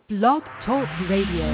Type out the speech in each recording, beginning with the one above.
Blog Talk Radio.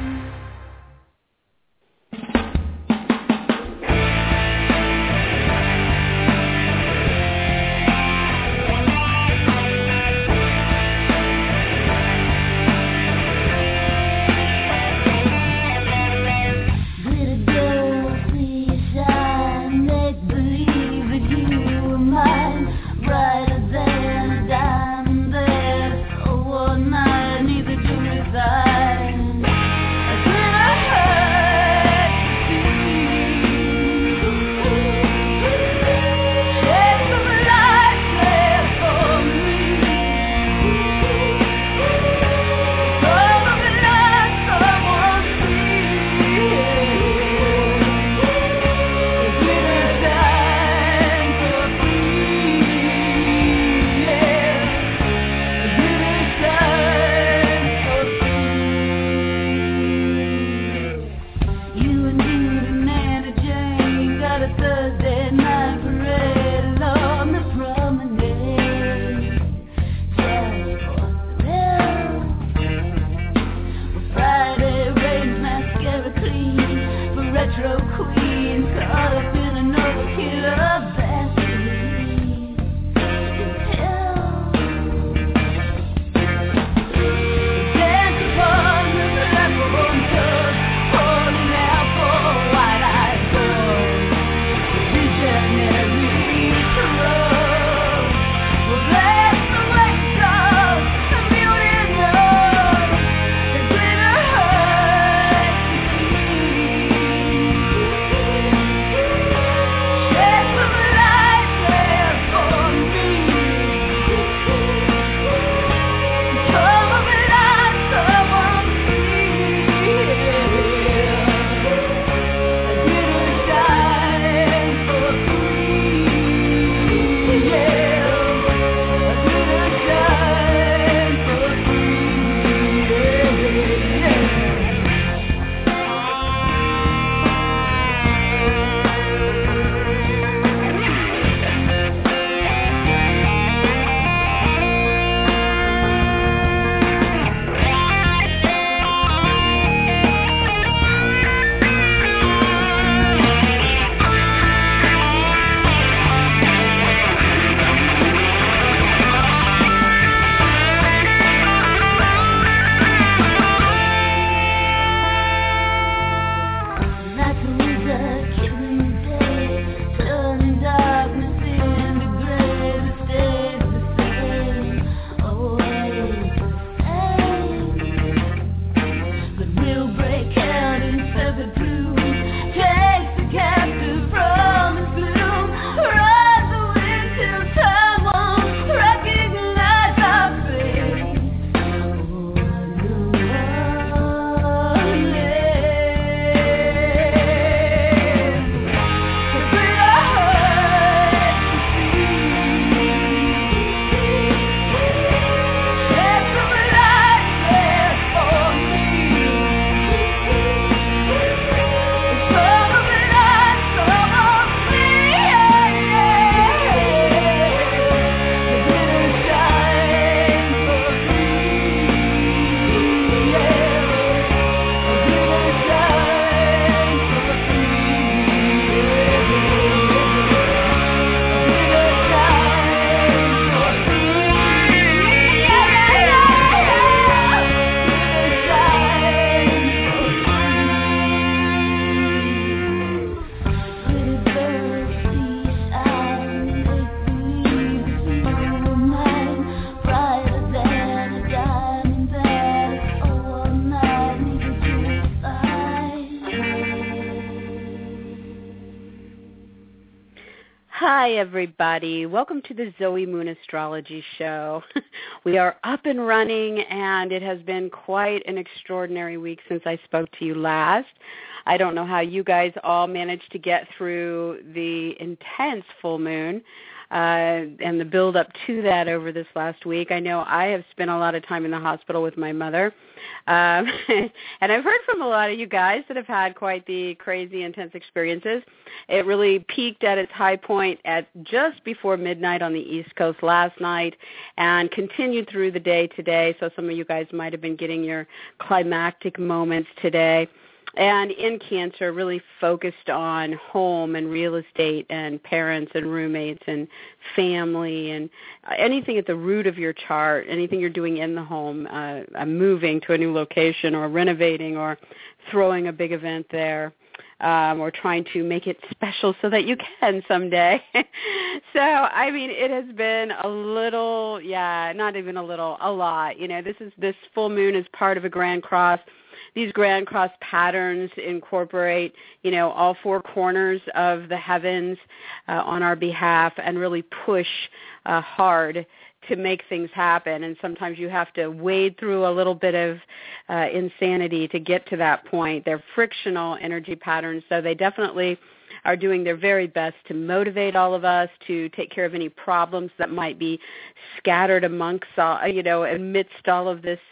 Hi, everybody. Welcome to the Zoe Moon Astrology Show. We are up and running, and it has been quite an extraordinary week since I spoke to you last. I don't know how you guys all managed to get through the intense full moon. and the build up to that over this last week. I know I have spent a lot of time in the hospital with my mother. And I've heard from a lot of you guys that have had quite the crazy, intense experiences. It really peaked at its high point at just before midnight on the East Coast last night and continued through the day today. So some of you guys might have been getting your climactic moments today. And in Cancer, really focused on home and real estate and parents and roommates and family and anything at the root of your chart, anything you're doing in the home, moving to a new location or renovating or throwing a big event there. Or trying to make it special so that you can someday. So, I mean, it has been a little, not even a little, a lot. You know, this full moon is part of a Grand Cross. These Grand Cross patterns incorporate, you know, all four corners of the heavens on our behalf and really push hard to make things happen. And sometimes you have to wade through a little bit of insanity to get to that point. They're frictional energy patterns, so they definitely are doing their very best to motivate all of us to take care of any problems that might be scattered amongst, amidst all of this,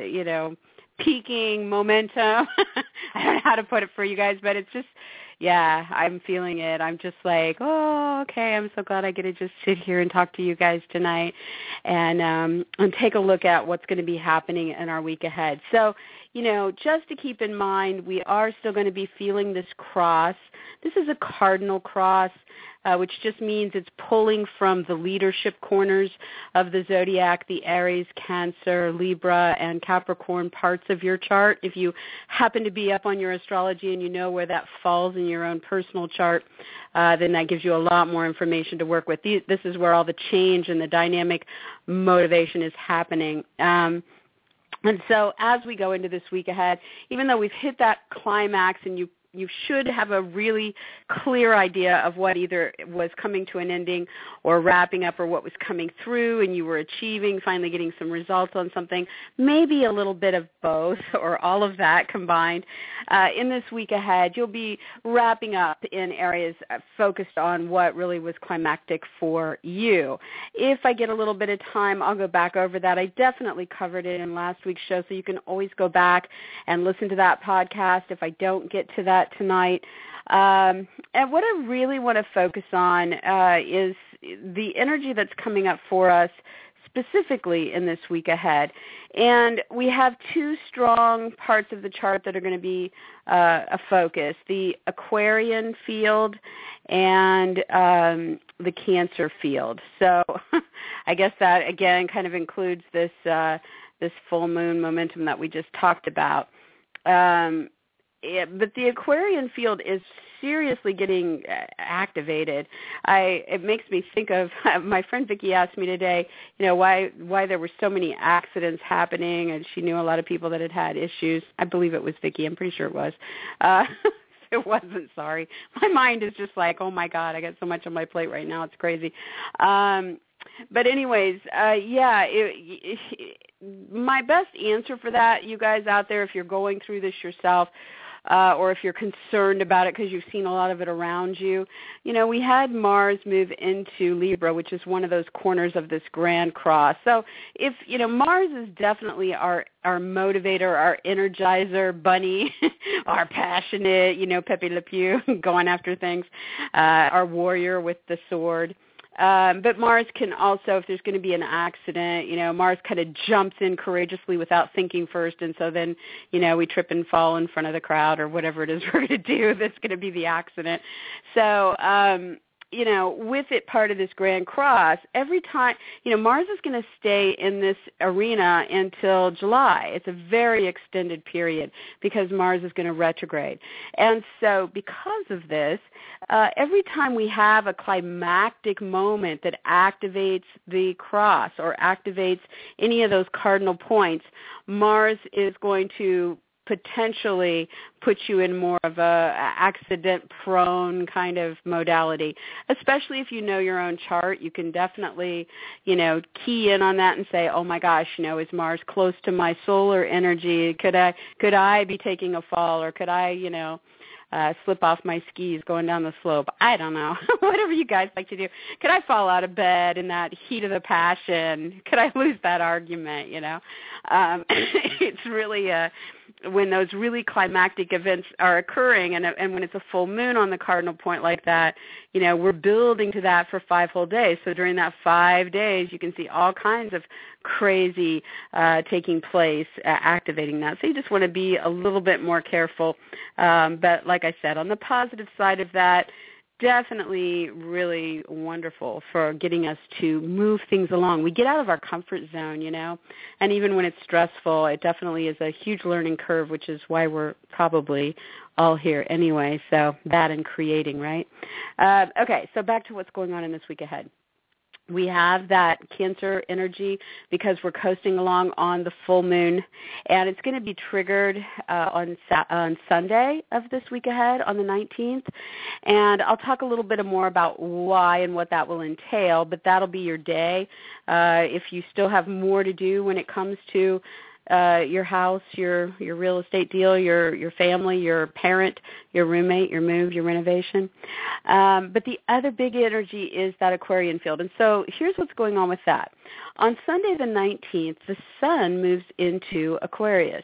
peaking momentum. I don't know how to put it for you guys, but it's just, I'm feeling it. I'm just like, oh, okay, I'm so glad I get to just sit here and talk to you guys tonight and take a look at what's going to be happening in our week ahead. So, you know, just to keep in mind, we are still going to be feeling this cross. This is a cardinal cross, which just means it's pulling from the leadership corners of the zodiac, the Aries, Cancer, Libra, and Capricorn parts of your chart. If you happen to be up on your astrology and you know where that falls in your own personal chart, then that gives you a lot more information to work with. This is where all the change and the dynamic motivation is happening. And so as we go into this week ahead, even though we've hit that climax and you should have a really clear idea of what either was coming to an ending or wrapping up or what was coming through and you were achieving, finally getting some results on something, maybe a little bit of both or all of that combined. In this week ahead, you'll be wrapping up in areas focused on what really was climactic for you. If I get a little bit of time, I'll go back over that. I definitely covered it in last week's show, so you can always go back and listen to that podcast if I don't get to that tonight. And what I really want to focus on is the energy that's coming up for us specifically in this week ahead. And we have two strong parts of the chart that are going to be a focus, the Aquarian field and the Cancer field. So I guess that, again, kind of includes this full moon momentum that we just talked about. But the Aquarian field is seriously getting activated. It makes me think of my friend Vicki asked me today, you know, why there were so many accidents happening, and she knew a lot of people that had issues. I believe it was Vicki. I'm pretty sure it was. It wasn't, sorry. My mind is just like, oh my God, I got so much on my plate right now. It's crazy. But anyways, my best answer for that, you guys out there, if you're going through this yourself, or if you're concerned about it because you've seen a lot of it around you, you know, we had Mars move into Libra, which is one of those corners of this Grand Cross. So if, you know, Mars is definitely our motivator, our energizer bunny, our passionate, you know, Pepe Le Pew, going after things, our warrior with the sword. But Mars can also, if there's going to be an accident, you know, Mars kind of jumps in courageously without thinking first, and so then, you know, we trip and fall in front of the crowd or whatever it is we're going to do that's going to be the accident. So, you know, with it part of this Grand Cross, every time, you know, Mars is going to stay in this arena until July. It's a very extended period because Mars is going to retrograde. And so because of this, every time we have a climactic moment that activates the cross or activates any of those cardinal points, Mars is going to potentially put you in more of a accident-prone kind of modality, especially if you know your own chart. You can definitely, you know, key in on that and say, oh my gosh, you know, is Mars close to my solar energy? Could I be taking a fall, or could I, you know, slip off my skis going down the slope. I don't know. Whatever you guys like to do. Could I fall out of bed in that heat of the passion? Could I lose that argument, It's really when those really climactic events are occurring and when it's a full moon on the cardinal point like that, we're building to that for 5 whole days. So during that 5 days, you can see all kinds of crazy taking place, activating that. So you just want to be a little bit more careful. But like I said, on the positive side of that, definitely really wonderful for getting us to move things along. We get out of our comfort zone, and even when it's stressful, it definitely is a huge learning curve, which is why we're probably all here anyway. So that and creating, right? Okay, so back to what's going on in this week ahead. We have that Cancer energy because we're coasting along on the full moon, and it's going to be triggered on Sunday of this week ahead on the 19th. And I'll talk a little bit more about why and what that will entail, but that'll be your day. If you still have more to do when it comes to your house, your real estate deal, your family, your parent, your roommate, your move, your renovation. But the other big energy is that Aquarian field. And so here's what's going on with that. On Sunday the 19th, the sun moves into Aquarius.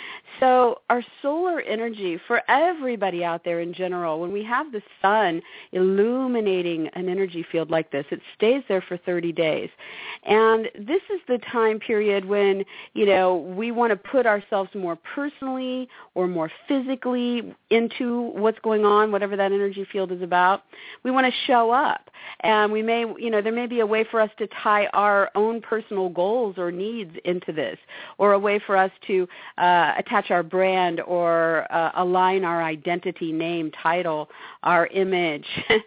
So our solar energy for everybody out there in general, when we have the sun illuminating an energy field like this, it stays there for 30 days. And this is the time period when, we want to put ourselves more personally or more physically into what's going on, whatever that energy field is about. We want to show up. And we may, there may be a way for us to tie our own personal goals or needs into this, or a way for us to attach our brand or align our identity, name, title, our image.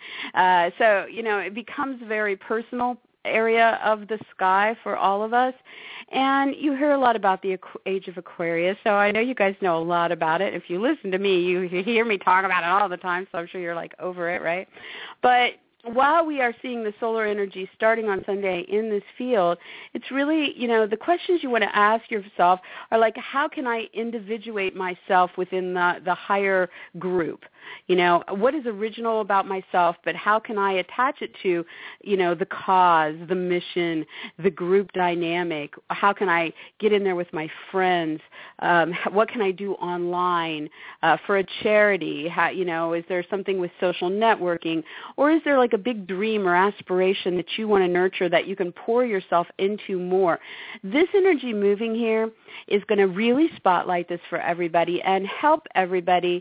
So, it becomes a very personal area of the sky for all of us. And you hear a lot about the age of Aquarius, so I know you guys know a lot about it. If you listen to me, you hear me talk about it all the time, so I'm sure you're over it, right? But while we are seeing the solar energy starting on Sunday in this field, it's really, the questions you want to ask yourself are how can I individuate myself within the higher group? What is original about myself, but how can I attach it to, the cause, the mission, the group dynamic? How can I get in there with my friends? What can I do online for a charity? Is there something with social networking? Or is there a big dream or aspiration that you want to nurture that you can pour yourself into more? This energy moving here is going to really spotlight this for everybody and help everybody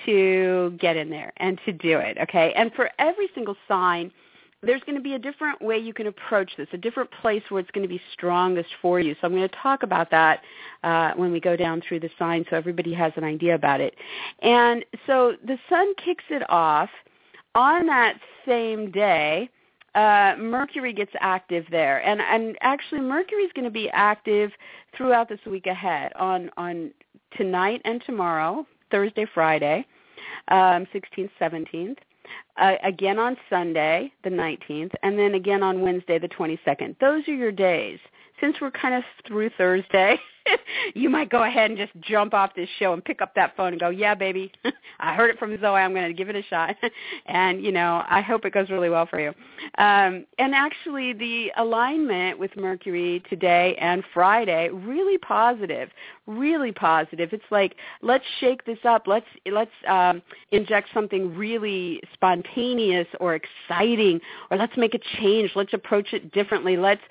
to get in there and to do it, okay? And for every single sign, there's going to be a different way you can approach this, a different place where it's going to be strongest for you. So I'm going to talk about that when we go down through the signs so everybody has an idea about it. And so the sun kicks it off on that same day. Mercury gets active there. And actually Mercury is going to be active throughout this week ahead on tonight and tomorrow, Thursday, Friday, 16th, 17th, again on Sunday, the 19th, and then again on Wednesday, the 22nd. Those are your days. Since we're kind of through Thursday, you might go ahead and just jump off this show and pick up that phone and go, yeah, baby, I heard it from Zoe. I'm going to give it a shot. And, I hope it goes really well for you. And actually, the alignment with Mercury today and Friday, really positive, really positive. It's let's shake this up. Let's inject something really spontaneous or exciting, or let's make a change. Let's approach it differently. Let's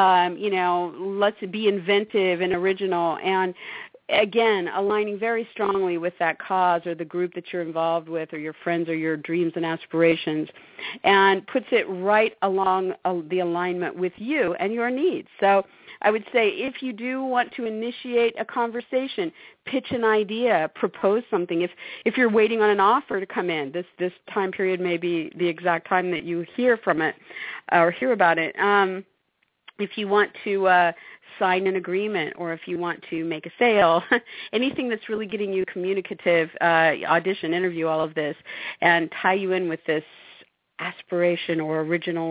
be inventive and original. And again, aligning very strongly with that cause or the group that you're involved with or your friends or your dreams and aspirations, and puts it right along the alignment with you and your needs. So I would say if you do want to initiate a conversation, pitch an idea, propose something. If you're waiting on an offer to come in, this time period may be the exact time that you hear from it or hear about it. If you want to sign an agreement, or if you want to make a sale, anything that's really getting you communicative, audition, interview, all of this, and tie you in with this aspiration or original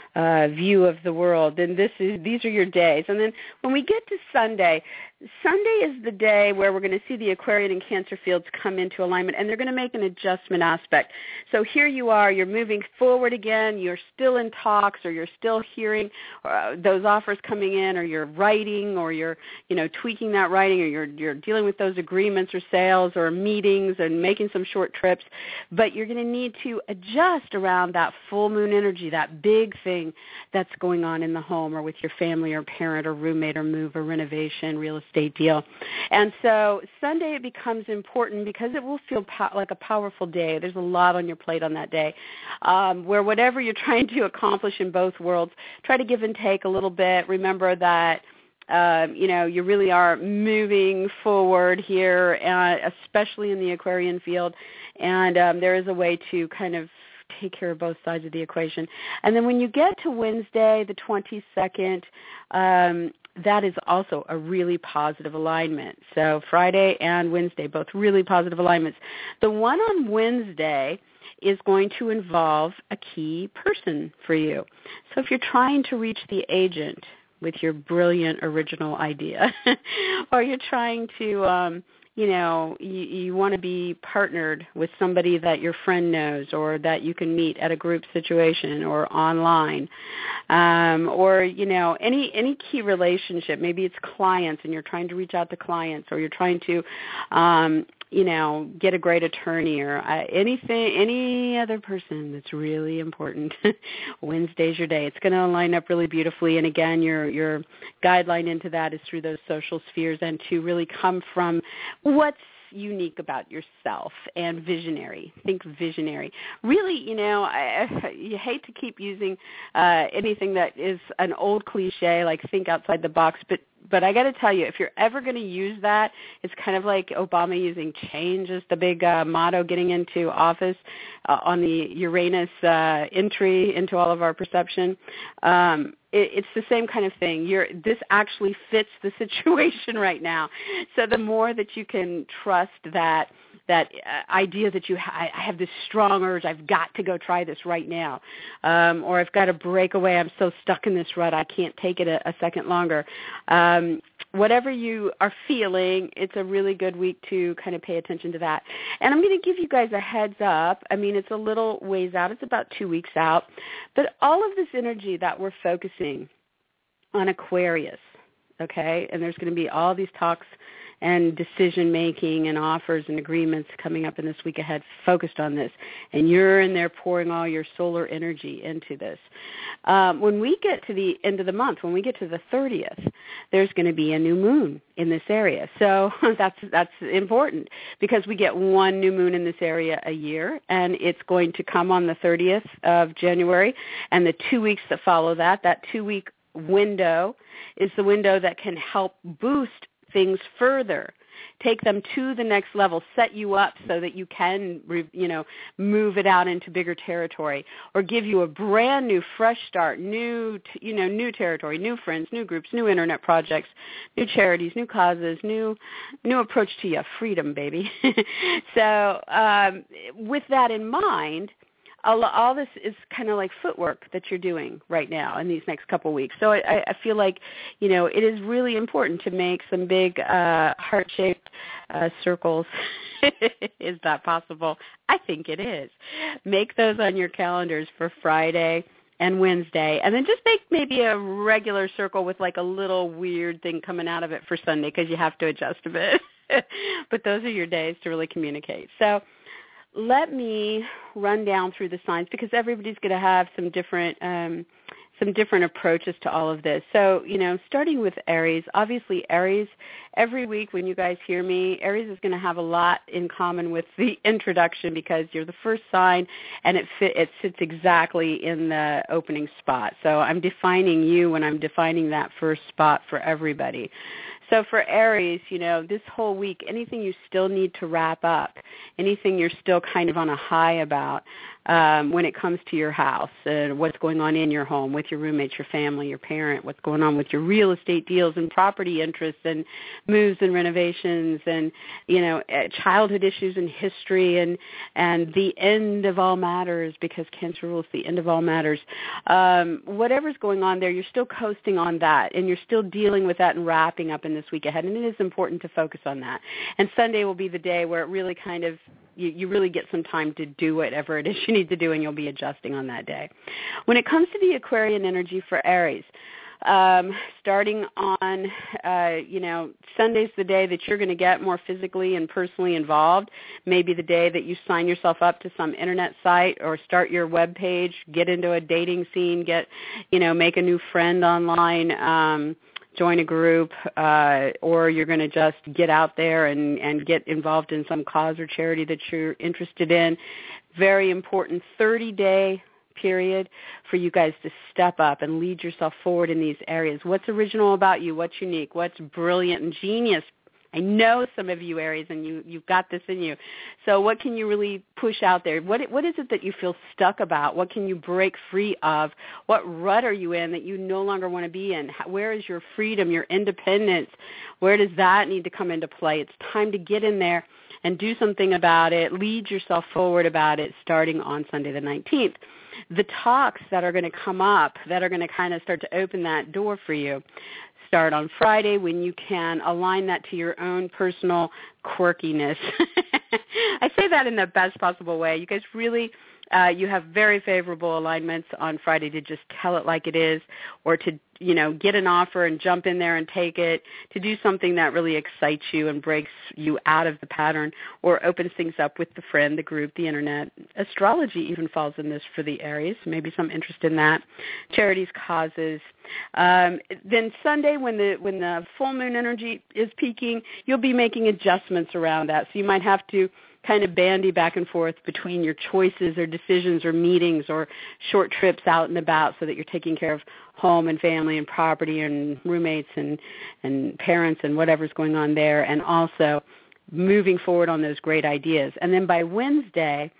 view of the world, then these are your days. And then when we get to Sunday is the day where we're going to see the Aquarian and Cancer fields come into alignment, and they're going to make an adjustment aspect. So here you are, you're moving forward again, you're still in talks, or you're still hearing those offers coming in, or you're writing, or you're tweaking that writing, or you're dealing with those agreements or sales or meetings and making some short trips. But you're going to need to adjust around that full moon energy, that big thing that's going on in the home or with your family or parent or roommate or move or renovation, real estate deal. And so Sunday it becomes important because it will feel like a powerful day. There's a lot on your plate on that day, where whatever you're trying to accomplish in both worlds, try to give and take a little bit. Remember that you really are moving forward here, especially in the Aquarian field, and there is a way to kind of take care of both sides of the equation. And then when you get to Wednesday, the 22nd, that is also a really positive alignment. So Friday and Wednesday, both really positive alignments. The one on Wednesday is going to involve a key person for you. So if you're trying to reach the agent with your brilliant original idea, or you're trying to, you want to be partnered with somebody that your friend knows or that you can meet at a group situation or online, or, any key relationship. Maybe it's clients and you're trying to reach out to clients, or you're trying to, get a great attorney or any other person that's really important. Wednesday's your day. It's going to line up really beautifully. And again, your guideline into that is through those social spheres and to really come from what's unique about yourself and visionary. Think visionary. Really, you hate to keep using anything that is an old cliche like think outside the box, but I got to tell you, if you're ever going to use that, it's kind of like Obama using change as the big motto getting into office on the Uranus entry into all of our perception. It's the same kind of thing. This actually fits the situation right now. So the more that you can trust that idea that I have this strong urge, I've got to go try this right now, or I've got to break away, I'm so stuck in this rut, I can't take it a second longer. Whatever you are feeling, it's a really good week to kind of pay attention to that. And I'm going to give you guys a heads up. I mean, it's a little ways out. It's about 2 weeks out. But all of this energy that we're focusing on Aquarius, okay, and there's going to be all these talks and decision-making and offers and agreements coming up in this week ahead focused on this. And you're in there pouring all your solar energy into this. When we get to the end of the month, when we get to the 30th, there's going to be a new moon in this area. So that's important because we get one new moon in this area a year, and it's going to come on the 30th of January. And the 2 weeks that follow that 2-week window is the window that can help boost things further, take them to the next level, set you up so that you can, move it out into bigger territory, or give you a brand new, fresh start, new territory, new friends, new groups, new internet projects, new charities, new causes, new approach to your freedom, baby. So with that in mind, all this is kind of like footwork that you're doing right now in these next couple of weeks. So I feel like, it is really important to make some big heart-shaped circles. Is that possible? I think it is. Make those on your calendars for Friday and Wednesday, and then just make maybe a regular circle with like a little weird thing coming out of it for Sunday because you have to adjust a bit. But those are your days to really communicate. So let me run down through the signs because everybody's going to have some different approaches to all of this. So, starting with Aries, obviously Aries, every week when you guys hear me, Aries is going to have a lot in common with the introduction because you're the first sign and it sits exactly in the opening spot. So I'm defining you when I'm defining that first spot for everybody. So for Aries, this whole week, anything you still need to wrap up, anything you're still kind of on a high about, when it comes to your house, what's going on in your home with your roommates, your family, your parent, what's going on with your real estate deals and property interests and moves and renovations and, childhood issues and history and the end of all matters, because Cancer rules the end of all matters. Whatever's going on there, you're still coasting on that, and you're still dealing with that and wrapping up in this week ahead, and it is important to focus on that. And Sunday will be the day where it really kind of you really get some time to do whatever it is you need to do, and you'll be adjusting on that day. When it comes to the Aquarian energy for Aries, starting on, Sunday's the day that you're going to get more physically and personally involved. Maybe the day that you sign yourself up to some internet site or start your web page, get into a dating scene, make a new friend online, join a group, or you're going to just get out there and get involved in some cause or charity that you're interested in. Very important 30-day period for you guys to step up and lead yourself forward in these areas. What's original about you? What's unique? What's brilliant and genius? I know some of you Aries, and you've got this in you. So what can you really push out there? What is it that you feel stuck about? What can you break free of? What rut are you in that you no longer want to be in? Where is your freedom, your independence? Where does that need to come into play? It's time to get in there and do something about it. Lead yourself forward about it starting on Sunday the 19th. The talks that are going to come up that are going to kind of start to open that door for you start on Friday, when you can align that to your own personal quirkiness. I say that in the best possible way. You guys really, you have very favorable alignments on Friday to just tell it like it is, or to, get an offer and jump in there and take it, to do something that really excites you and breaks you out of the pattern, or opens things up with the friend, the group, the internet. Astrology even falls in this for the Aries, maybe some interest in that. Charities, causes. Then Sunday, when the full moon energy is peaking, you'll be making adjustments around that. So you might have to kind of bandy back and forth between your choices or decisions or meetings or short trips out and about, so that you're taking care of home and family and property and roommates and parents and whatever's going on there, and also moving forward on those great ideas. And then by Wednesday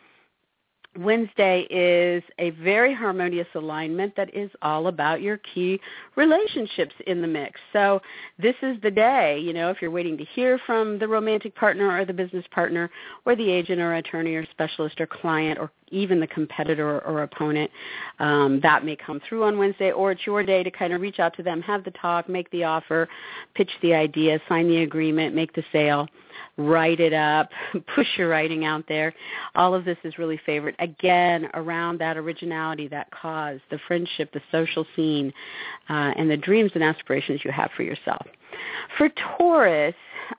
is a very harmonious alignment that is all about your key relationships in the mix. So this is the day, if you're waiting to hear from the romantic partner or the business partner or the agent or attorney or specialist or client or even the competitor or opponent, that may come through on Wednesday, or it's your day to kind of reach out to them, have the talk, make the offer, pitch the idea, sign the agreement, make the sale, write it up, push your writing out there. All of this is really favored, again, around that originality, that cause, the friendship, the social scene, and the dreams and aspirations you have for yourself. For Taurus,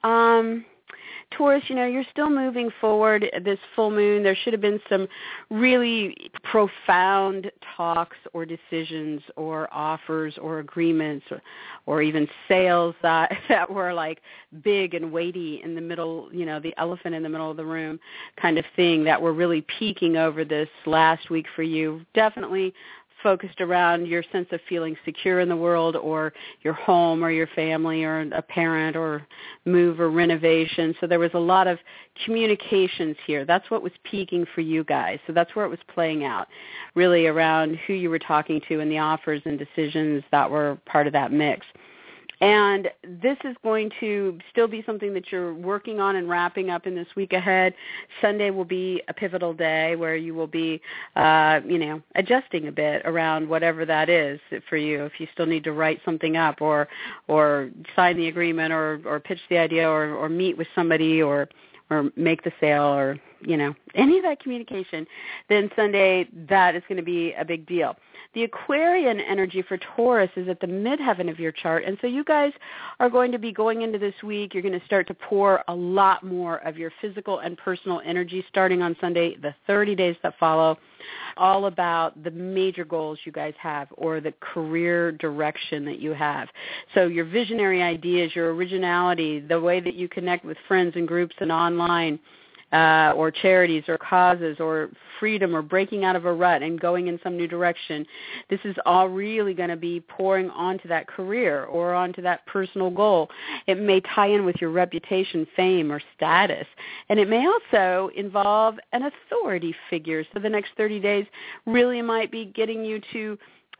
you're still moving forward this full moon. There should have been some really profound talks or decisions or offers or agreements or even sales that were like big and weighty in the middle, the elephant in the middle of the room kind of thing, that were really peaking over this last week for you. Definitely focused around your sense of feeling secure in the world, or your home or your family or a parent or move or renovation. So there was a lot of communications here. That's what was peaking for you guys. So that's where it was playing out, really around who you were talking to and the offers and decisions that were part of that mix. And this is going to still be something that you're working on and wrapping up in this week ahead. Sunday will be a pivotal day where you will be, adjusting a bit around whatever that is for you. If you still need to write something up or sign the agreement or pitch the idea or meet with somebody or make the sale or, any of that communication, then Sunday, that is going to be a big deal. The Aquarian energy for Taurus is at the midheaven of your chart, and so you guys are going to be going into this week. You're going to start to pour a lot more of your physical and personal energy starting on Sunday, the 30 days that follow, all about the major goals you guys have or the career direction that you have. So your visionary ideas, your originality, the way that you connect with friends and groups and online, or charities or causes or freedom or breaking out of a rut and going in some new direction. This is all really going to be pouring onto that career or onto that personal goal. It may tie in with your reputation, fame, or status. And it may also involve an authority figure. So the next 30 days really might be getting you to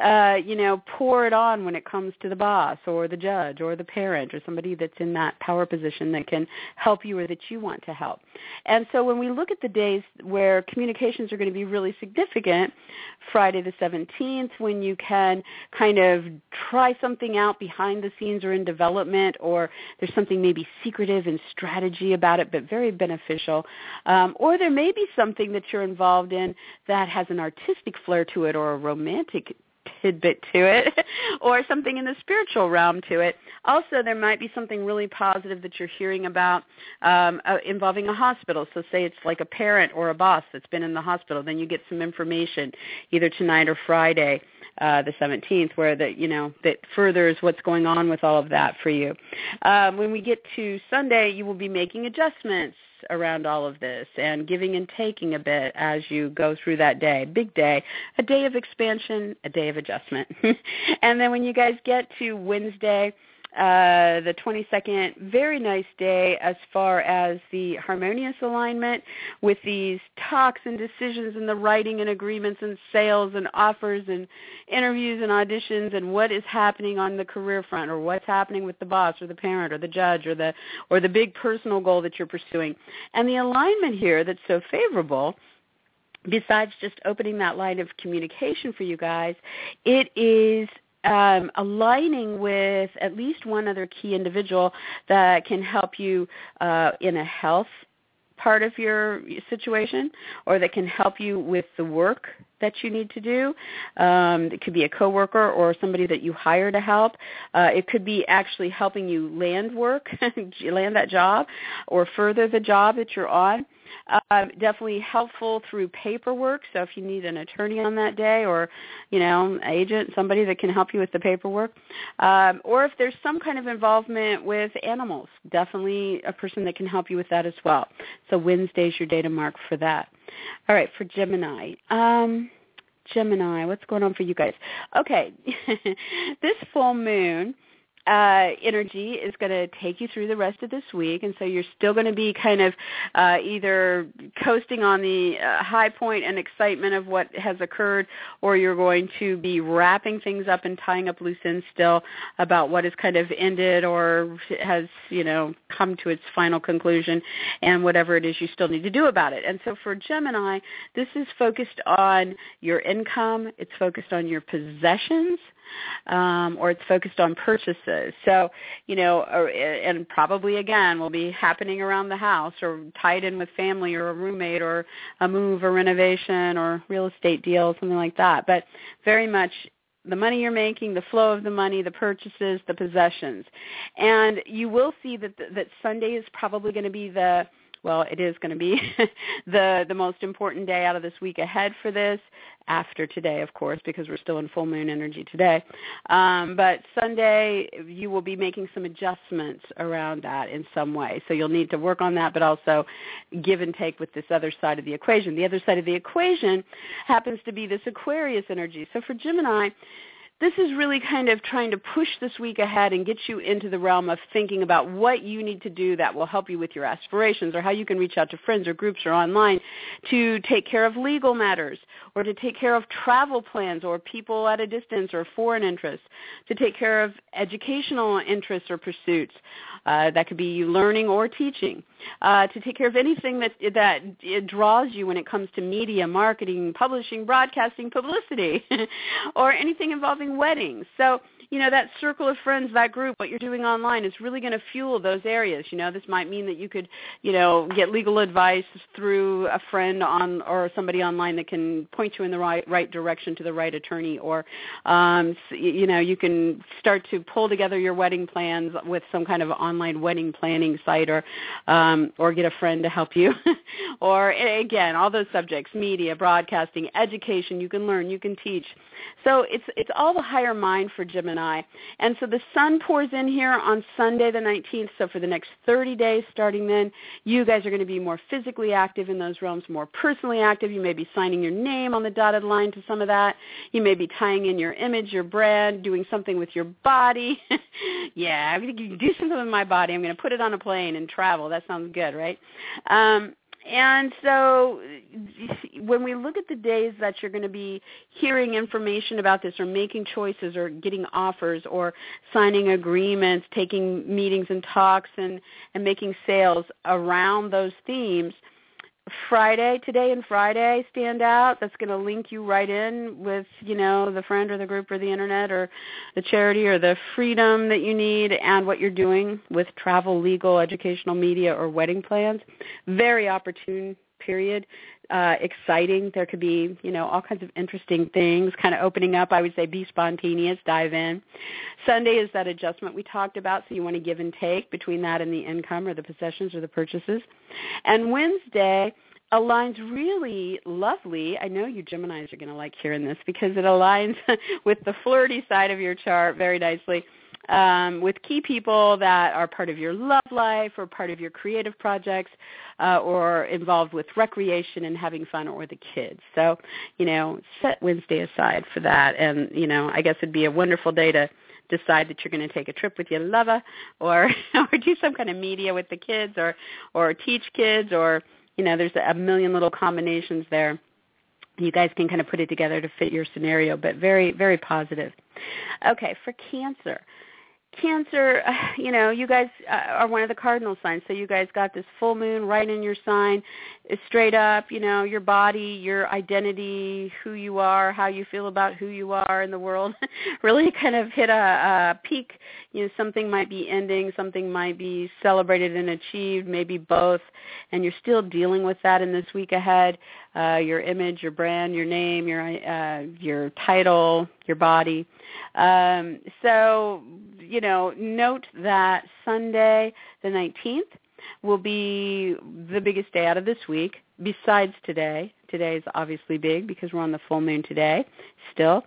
pour it on when it comes to the boss or the judge or the parent or somebody that's in that power position that can help you or that you want to help. And so when we look at the days where communications are going to be really significant, Friday the 17th, when you can kind of try something out behind the scenes or in development, or there's something maybe secretive and strategy about it but very beneficial, or there may be something that you're involved in that has an artistic flair to it or a romantic tidbit to it or something in the spiritual realm to it. Also, there might be something really positive that you're hearing about involving a hospital. So say it's like a parent or a boss that's been in the hospital. Then you get some information either tonight or Friday, the 17th, where that furthers what's going on with all of that for you. When we get to Sunday, you will be making adjustments around all of this and giving and taking a bit as you go through that day. Big day, a day of expansion, a day of adjustment. And then when you guys get to Wednesday, the 22nd, very nice day as far as the harmonious alignment with these talks and decisions and the writing and agreements and sales and offers and interviews and auditions and what is happening on the career front or what's happening with the boss or the parent or the judge or the big personal goal that you're pursuing. And the alignment here that's so favorable, besides just opening that line of communication for you guys, it is aligning with at least one other key individual that can help you in a health part of your situation, or that can help you with the work that you need to do. It could be a coworker or somebody that you hire to help. It could be actually helping you land work, land that job, or further the job that you're on. Definitely helpful through paperwork. So if you need an attorney on that day, or agent, somebody that can help you with the paperwork, or if there's some kind of involvement with animals, definitely a person that can help you with that as well. So Wednesday's your day to mark for that. All right, for Gemini. Gemini, what's going on for you guys? Okay, this full moon energy is going to take you through the rest of this week, and so you're still going to be kind of either coasting on the high point and excitement of what has occurred, or you're going to be wrapping things up and tying up loose ends still about what has kind of ended or has, come to its final conclusion, and whatever it is you still need to do about it. And so for Gemini, this is focused on your income, it's focused on your possessions, or it's focused on purchases. So, and probably, again, will be happening around the house or tied in with family or a roommate or a move or renovation or real estate deal, something like that. But very much the money you're making, the flow of the money, the purchases, the possessions. And you will see that Sunday is probably going to be it is going to be the most important day out of this week ahead for this, after today, of course, because we're still in full moon energy today. But Sunday, you will be making some adjustments around that in some way. So you'll need to work on that, but also give and take with this other side of the equation. The other side of the equation happens to be this Aquarius energy. So for Gemini, this is really kind of trying to push this week ahead and get you into the realm of thinking about what you need to do that will help you with your aspirations, or how you can reach out to friends or groups or online to take care of legal matters, or to take care of travel plans or people at a distance or foreign interests, to take care of educational interests or pursuits. That could be you learning or teaching, to take care of anything that draws you when it comes to media, marketing, publishing, broadcasting, publicity, or anything involving weddings. So, that circle of friends, that group, what you're doing online is really going to fuel those areas. This might mean that you could, get legal advice through a friend or somebody online that can point you in the right direction to the right attorney, or, you can start to pull together your wedding plans with some kind of online wedding planning site, or get a friend to help you. Or, again, all those subjects, media, broadcasting, education, you can learn, you can teach. So it's all the higher mind for Gemini. Gemini. And so the sun pours in here on Sunday the 19th. So for the next 30 days starting then, you guys are going to be more physically active in those realms, more personally active. You may be signing your name on the dotted line to some of that. You may be tying in your image, your brand, doing something with your body. Yeah, I'm going to do something with my body. I'm going to put it on a plane and travel. That sounds good, right? And so when we look at the days that you're going to be hearing information about this or making choices or getting offers or signing agreements, taking meetings and talks and making sales around those themes, Friday, today and Friday stand out. That's going to link you right in with, the friend or the group or the internet or the charity or the freedom that you need and what you're doing with travel, legal, educational, media, or wedding plans. Very opportune period. Exciting. There could be, all kinds of interesting things kind of opening up. I would say be spontaneous, dive in. Sunday is that adjustment we talked about, so you want to give and take between that and the income or the possessions or the purchases. And Wednesday aligns really lovely. I know you Geminis are going to like hearing this because it aligns with the flirty side of your chart very nicely. With key people that are part of your love life or part of your creative projects or involved with recreation and having fun or the kids. So, set Wednesday aside for that. And, I guess it'd be a wonderful day to decide that you're going to take a trip with your lover or do some kind of media with the kids or teach kids or, there's a million little combinations there. You guys can kind of put it together to fit your scenario, but very, very positive. Okay, for Cancer. Cancer, you guys are one of the cardinal signs, so you guys got this full moon right in your sign, straight up, your body, your identity, who you are, how you feel about who you are in the world, really kind of hit a peak. Something might be ending, something might be celebrated and achieved, maybe both, and you're still dealing with that in this week ahead, your image, your brand, your name, your title, your body. So, note that Sunday the 19th will be the biggest day out of this week besides today. Today is obviously big because we're on the full moon today still.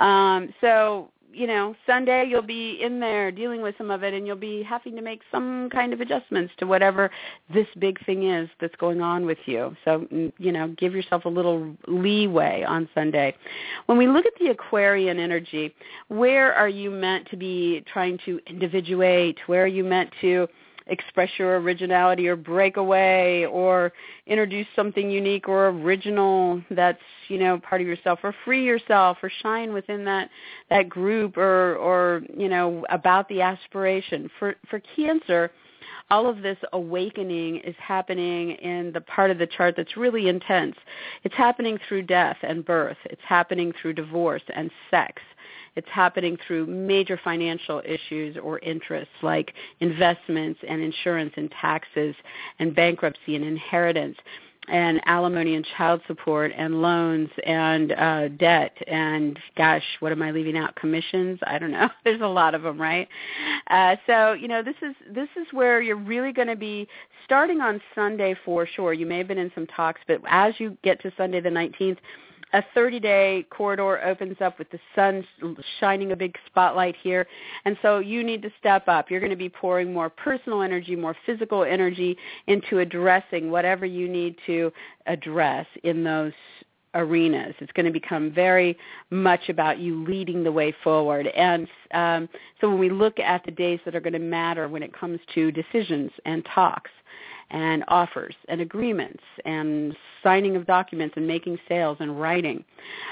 So, Sunday you'll be in there dealing with some of it and you'll be having to make some kind of adjustments to whatever this big thing is that's going on with you. So, give yourself a little leeway on Sunday. When we look at the Aquarian energy, where are you meant to be trying to individuate? Where are you meant to express your originality or break away or introduce something unique or original that's, part of yourself, or free yourself or shine within that group or about the aspiration. For Cancer, all of this awakening is happening in the part of the chart that's really intense. It's happening through death and birth. It's happening through divorce and sex. It's happening through major financial issues or interests like investments and insurance and taxes and bankruptcy and inheritance and alimony and child support and loans and debt and, gosh, what am I leaving out? Commissions? I don't know. There's a lot of them, right? So, this is where you're really going to be starting on Sunday for sure. You may have been in some talks, but as you get to Sunday the 19th, a 30-day corridor opens up with the sun shining a big spotlight here. And so you need to step up. You're going to be pouring more personal energy, more physical energy into addressing whatever you need to address in those arenas. It's going to become very much about you leading the way forward. And so when we look at the days that are going to matter when it comes to decisions and talks, and offers and agreements and signing of documents and making sales and writing.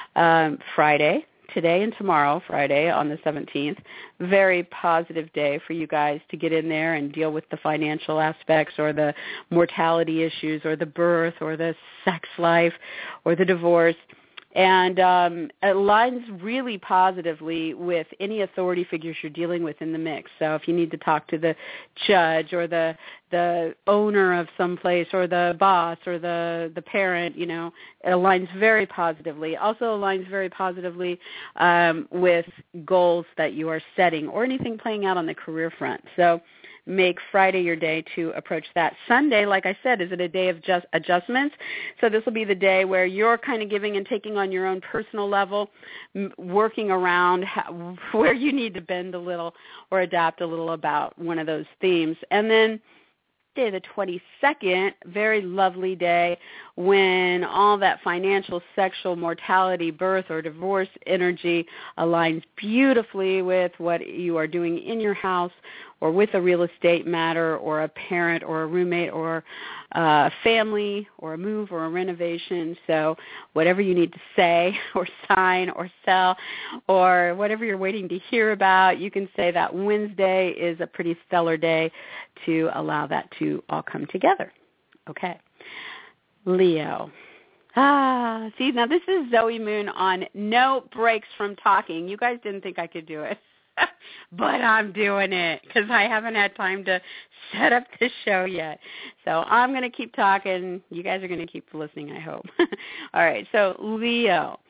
Friday, today and tomorrow, Friday on the 17th, very positive day for you guys to get in there and deal with the financial aspects or the mortality issues or the birth or the sex life or the divorce. And it aligns really positively with any authority figures you're dealing with in the mix. So if you need to talk to the judge or the owner of some place or the boss or the parent, it aligns very positively. Also aligns very positively with goals that you are setting or anything playing out on the career front. So make Friday your day to approach that. Sunday, like I said, is it a day of just adjustments? So this will be the day where you're kind of giving and taking on your own personal level, working around where you need to bend a little or adapt a little about one of those themes. And then the 22nd, very lovely day when all that financial, sexual, mortality, birth, or divorce energy aligns beautifully with what you are doing in your house or with a real estate matter or a parent or a roommate or a family or a move or a renovation. So whatever you need to say or sign or sell or whatever you're waiting to hear about, you can say that Wednesday is a pretty stellar day to allow that to all come together. Okay. Leo. See, now this is Zoe Moon on No Breaks from Talking. You guys didn't think I could do it. But I'm doing it because I haven't had time to set up the show yet. So I'm going to keep talking. You guys are going to keep listening, I hope. All right, so Leo,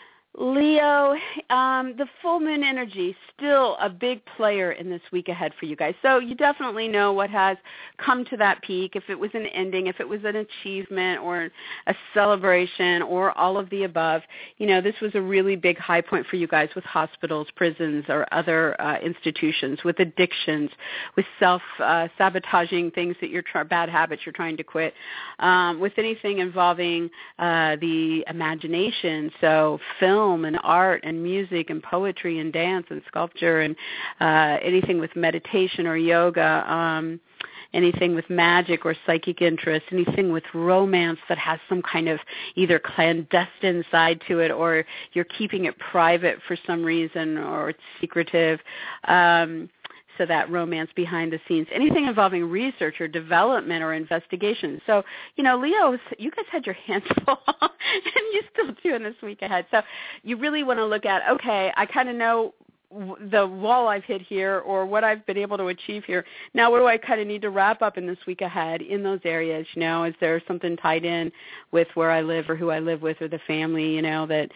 the full moon energy, still a big player in this week ahead for you guys. So you definitely know what has come to that peak, if it was an ending, if it was an achievement or a celebration or all of the above. You know, this was a really big high point for you guys with hospitals, prisons, or other institutions, with addictions, with self-sabotaging things that bad habits you're trying to quit, with anything involving the imagination, so film and art and music and poetry and dance and sculpture and anything with meditation or yoga, anything with magic or psychic interest, anything with romance that has some kind of either clandestine side to it or you're keeping it private for some reason or it's secretive. So that romance behind the scenes, anything involving research or development or investigation. So, you know, Leo, you guys had your hands full, and you still do in this week ahead. So you really want to look at, okay, I kind of know the wall I've hit here or what I've been able to achieve here. Now, what do I kind of need to wrap up in this week ahead in those areas? You know, is there something tied in with where I live or who I live with or the family, you know, that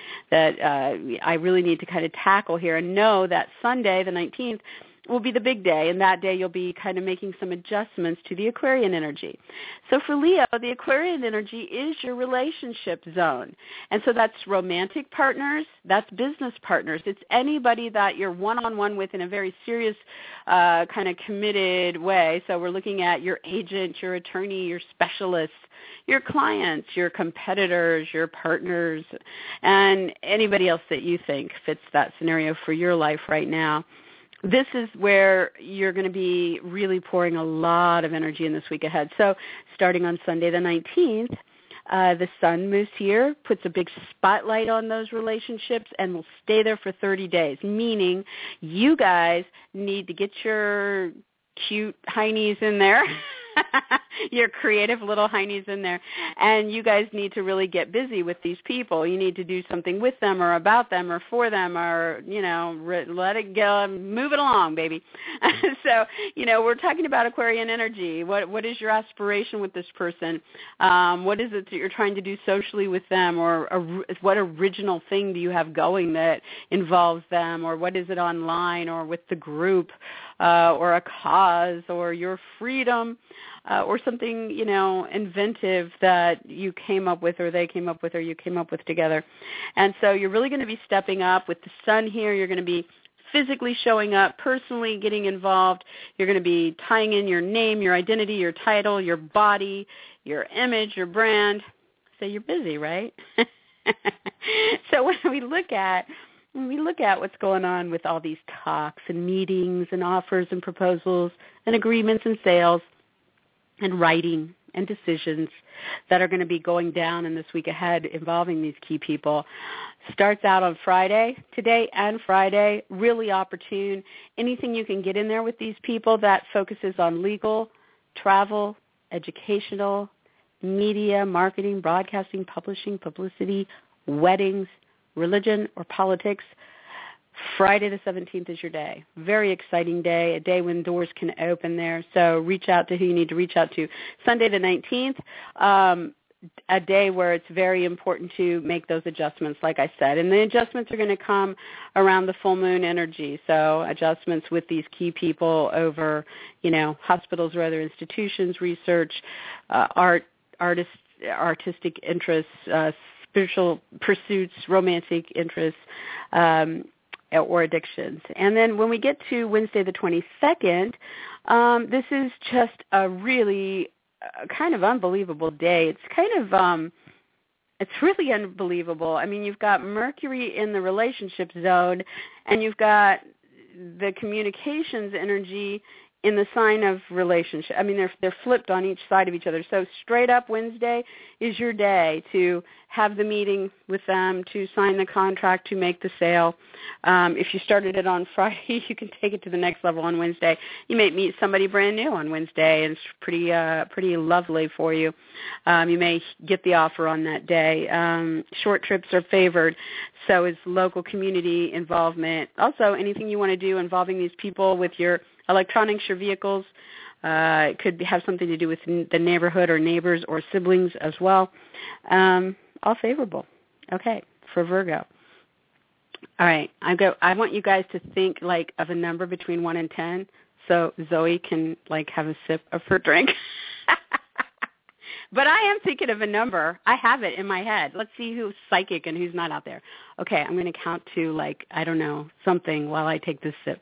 I really need to kind of tackle here and know that Sunday, the 19th, will be the big day, and that day you'll be kind of making some adjustments to the Aquarian energy. So for Leo, the Aquarian energy is your relationship zone. And so that's romantic partners, that's business partners. It's anybody that you're one-on-one with in a very serious kind of committed way. So we're looking at your agent, your attorney, your specialist, your clients, your competitors, your partners, and anybody else that you think fits that scenario for your life right now. This is where you're going to be really pouring a lot of energy in this week ahead. So starting on Sunday the 19th, the sun moves here, puts a big spotlight on those relationships, and will stay there for 30 days, meaning you guys need to get your cute heinies in there, your creative little heinies in there, and you guys need to really get busy with these people. You need to do something with them or about them or for them or, you know, let it go, move it along, baby. So, you know, we're talking about Aquarian energy. What is your aspiration with this person? What is it that you're trying to do socially with them, or what original thing do you have going that involves them, or what is it online or with the group? Or a cause, or your freedom, or something, you know, inventive that you came up with or they came up with or you came up with together. And so you're really going to be stepping up with the sun here. You're going to be physically showing up, personally getting involved. You're going to be tying in your name, your identity, your title, your body, your image, your brand. So you're busy, right? So when we look at what's going on with all these talks and meetings and offers and proposals and agreements and sales and writing and decisions that are going to be going down in this week ahead involving these key people, starts out on Friday, today and Friday, really opportune. Anything you can get in there with these people that focuses on legal, travel, educational, media, marketing, broadcasting, publishing, publicity, weddings, religion, or politics, Friday the 17th is your day. Very exciting day, a day when doors can open there. So reach out to who you need to reach out to. Sunday the 19th, a day where it's very important to make those adjustments, like I said. And the adjustments are going to come around the full moon energy. So adjustments with these key people over, hospitals or other institutions, research, artistic interests, spiritual pursuits, romantic interests, or addictions. And then when we get to Wednesday the 22nd, this is just a really kind of unbelievable day. It's it's really unbelievable. I mean, you've got Mercury in the relationship zone, and you've got the communications energy in the sign of relationship. I mean, they're flipped on each side of each other. So straight up Wednesday is your day to have the meeting with them, to sign the contract, to make the sale. If you started it on Friday, you can take it to the next level on Wednesday. You may meet somebody brand new on Wednesday, and it's pretty lovely for you. You may get the offer on that day. Short trips are favored. So is local community involvement. Also, anything you want to do involving these people with your electronics, your vehicles. It could have something to do with the neighborhood or neighbors or siblings as well. All favorable. Okay, for Virgo. All right, I want you guys to think like of a number between 1 and 10, so Zoe can have a sip of her drink. But I am thinking of a number. I have it in my head. Let's see who's psychic and who's not out there. Okay, I'm going to count to I don't know, something while I take this sip.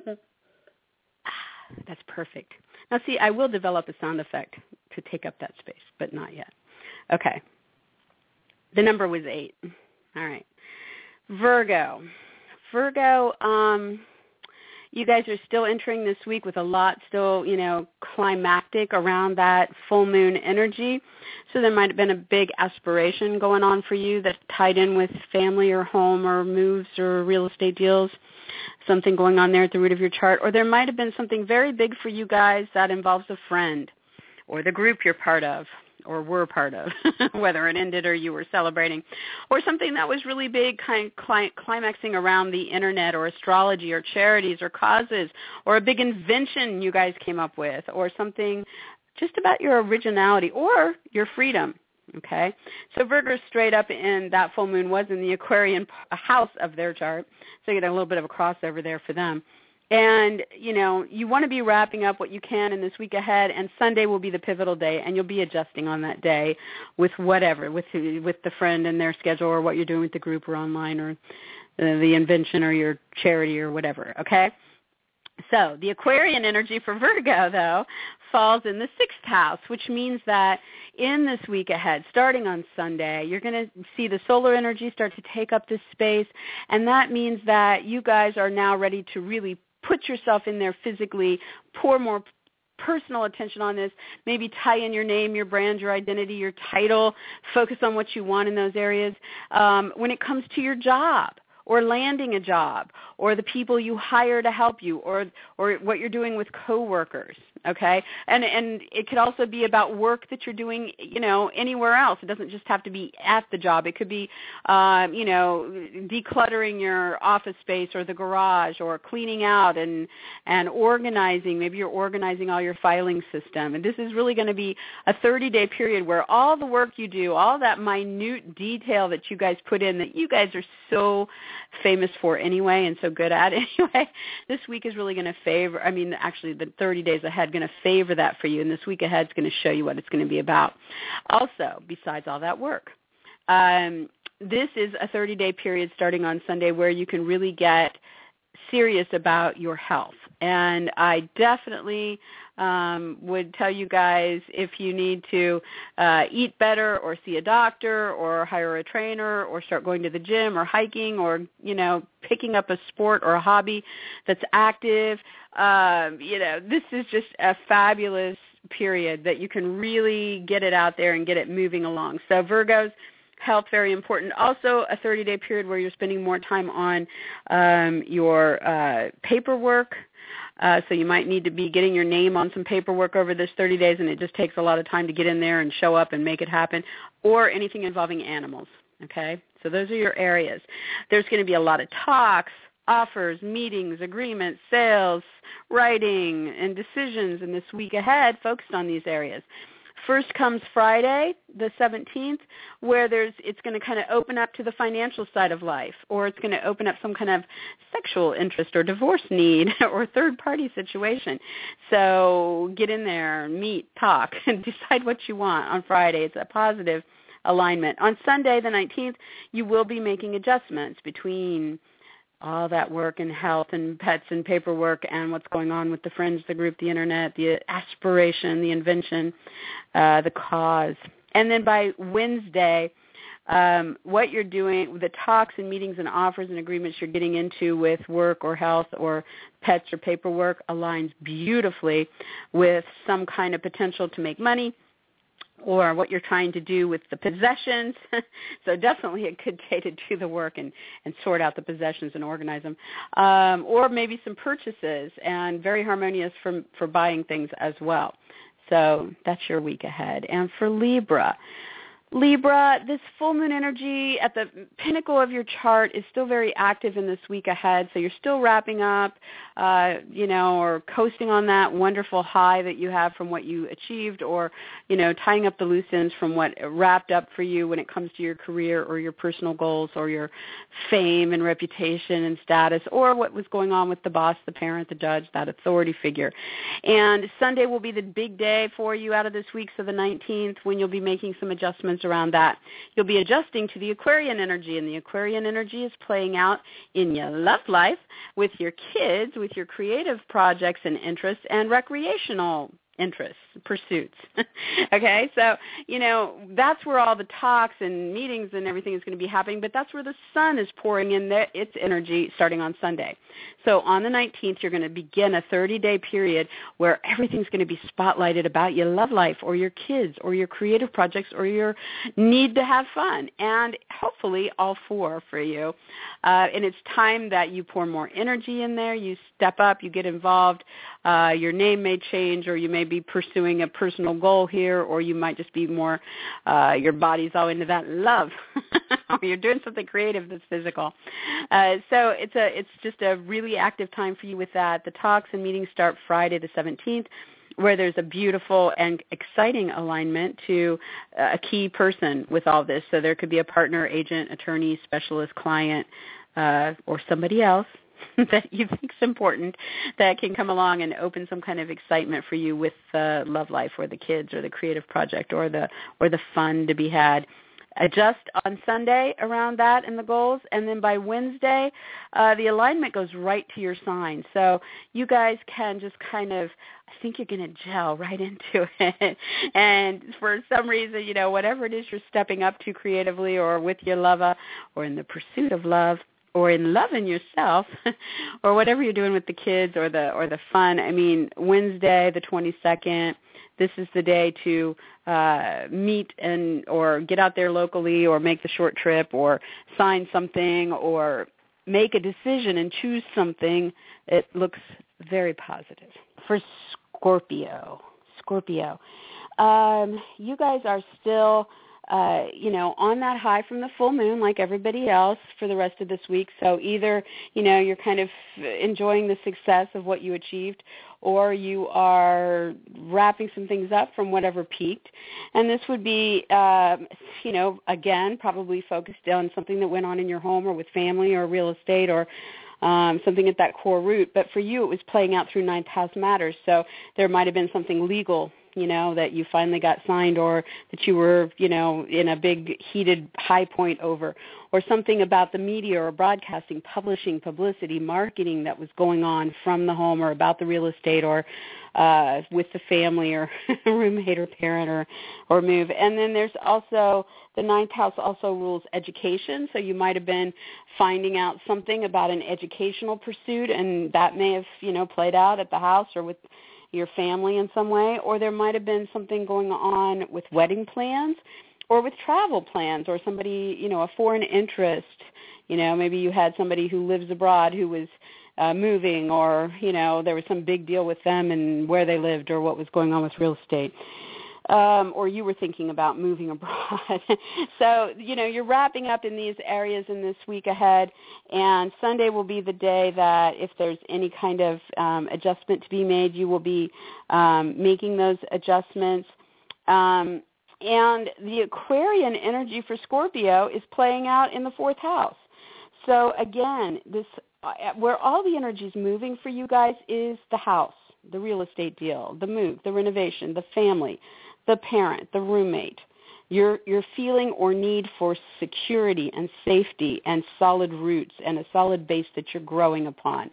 That's perfect. Now, see, I will develop a sound effect to take up that space, but not yet. Okay. The number was 8. All right. Virgo, you guys are still entering this week with a lot still, climactic around that full moon energy. So there might have been a big aspiration going on for you that's tied in with family or home or moves or real estate deals, something going on there at the root of your chart. Or there might have been something very big for you guys that involves a friend or the group you're part of or were part of, whether it ended or you were celebrating, or something that was really big, climaxing around the internet or astrology or charities or causes, or a big invention you guys came up with, or something just about your originality or your freedom. Okay, so Virgo straight up in that full moon was in the Aquarian house of their chart, so you get a little bit of a crossover there for them. And, you want to be wrapping up what you can in this week ahead, and Sunday will be the pivotal day, and you'll be adjusting on that day with whatever, with the friend and their schedule or what you're doing with the group or online or the invention or your charity or whatever, okay? So the Aquarian energy for Virgo, though, falls in the 6th house, which means that in this week ahead, starting on Sunday, you're going to see the solar energy start to take up this space, and that means that you guys are now ready to really put yourself in there physically, pour more personal attention on this, maybe tie in your name, your brand, your identity, your title, focus on what you want in those areas. When it comes to your job, or landing a job, or the people you hire to help you, or what you're doing with coworkers, okay? And it could also be about work that you're doing, anywhere else. It doesn't just have to be at the job. It could be, decluttering your office space or the garage, or cleaning out and organizing. Maybe you're organizing all your filing system. And this is really going to be a 30-day period where all the work you do, all that minute detail that you guys put in that you guys are so famous for anyway and so good at anyway, this week is really going to favor, actually the 30 days ahead going to favor that for you, and this week ahead is going to show you what it's going to be about. Also, besides all that work, this is a 30-day period starting on Sunday where you can really get serious about your health. And I definitely would tell you guys, if you need to eat better or see a doctor or hire a trainer or start going to the gym or hiking or, picking up a sport or a hobby that's active, this is just a fabulous period that you can really get it out there and get it moving along. So Virgos, health, very important. Also, a 30-day period where you're spending more time on your paperwork. So you might need to be getting your name on some paperwork over this 30 days, and it just takes a lot of time to get in there and show up and make it happen, or anything involving animals, okay? So those are your areas. There's going to be a lot of talks, offers, meetings, agreements, sales, writing, and decisions in this week ahead focused on these areas. First comes Friday, the 17th, where it's going to kind of open up to the financial side of life, or it's going to open up some kind of sexual interest or divorce need or third-party situation. So get in there, meet, talk, and decide what you want on Friday. It's a positive alignment. On Sunday, the 19th, you will be making adjustments between all that work and health and pets and paperwork and what's going on with the friends, the group, the internet, the aspiration, the invention, the cause. And then by Wednesday, what you're doing, the talks and meetings and offers and agreements you're getting into with work or health or pets or paperwork aligns beautifully with some kind of potential to make money, or what you're trying to do with the possessions. So definitely a good day to do the work and sort out the possessions and organize them. Or maybe some purchases, and very harmonious for buying things as well. So that's your week ahead. And for Libra, this full moon energy at the pinnacle of your chart is still very active in this week ahead. So you're still wrapping up, or coasting on that wonderful high that you have from what you achieved, or, tying up the loose ends from what wrapped up for you when it comes to your career or your personal goals or your fame and reputation and status, or what was going on with the boss, the parent, the judge, that authority figure. And Sunday will be the big day for you out of this week, so the 19th, when you'll be making some adjustments around that. You'll be adjusting to the Aquarian energy, and the Aquarian energy is playing out in your love life with your kids, with your creative projects and interests, and recreational interests, pursuits. Okay, so, that's where all the talks and meetings and everything is going to be happening, but that's where the sun is pouring in its energy starting on Sunday. So on the 19th, you're going to begin a 30-day period where everything's going to be spotlighted about your love life or your kids or your creative projects or your need to have fun, and hopefully all four for you. And it's time that you pour more energy in there, you step up, you get involved. Your name may change, or you may be pursuing a personal goal here, or you might just be more, your body's all into that love. Or you're doing something creative that's physical. So it's just a really active time for you with that. The talks and meetings start Friday the 17th, where there's a beautiful and exciting alignment to a key person with all this. So there could be a partner, agent, attorney, specialist, client, or somebody else that you think is important that can come along and open some kind of excitement for you with love life or the kids or the creative project or the fun to be had. Adjust on Sunday around that and the goals, and then by Wednesday, the alignment goes right to your sign. So you guys can just kind of, I think you're going to gel right into it. And for some reason, whatever it is you're stepping up to creatively or with your lover or in the pursuit of love, or in loving yourself, or whatever you're doing with the kids or the fun. I mean, Wednesday, the 22nd, this is the day to meet or get out there locally, or make the short trip, or sign something, or make a decision and choose something. It looks very positive. For Scorpio, you guys are still on that high from the full moon like everybody else for the rest of this week. So either, you're kind of enjoying the success of what you achieved, or you are wrapping some things up from whatever peaked. And this would be, again, probably focused on something that went on in your home or with family or real estate or something at that core root. But for you, it was playing out through ninth house matters. So there might have been something legal, that you finally got signed, or that you were, in a big heated high point over, or something about the media or broadcasting, publishing, publicity, marketing that was going on from the home, or about the real estate, or with the family, or roommate or parent or move. And then there's also the ninth house also rules education. So you might have been finding out something about an educational pursuit, and that may have, played out at the house or with your family in some way, or there might have been something going on with wedding plans or with travel plans, or somebody, a foreign interest. Maybe you had somebody who lives abroad who was moving, or, there was some big deal with them and where they lived, or what was going on with real estate. Or you were thinking about moving abroad. So, you're wrapping up in these areas in this week ahead, and Sunday will be the day that if there's any kind of adjustment to be made, you will be making those adjustments. And the Aquarian energy for Scorpio is playing out in the 4th house. So again, this where all the energy is moving for you guys is the house, the real estate deal, the move, the renovation, the family, the parent, the roommate. Your feeling or need for security and safety and solid roots and a solid base that you're growing upon.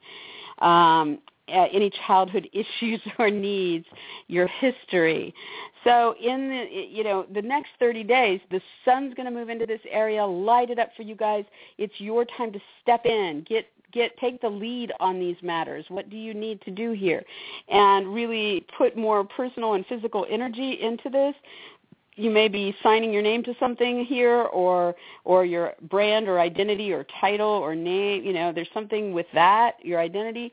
Any childhood issues or needs, your history. So in the next 30 days, the sun's going to move into this area, light it up for you guys. It's your time to step in, take the lead on these matters. What do you need to do here? And really put more personal and physical energy into this. You may be signing your name to something here, or your brand or identity or title or name. There's something with that, your identity,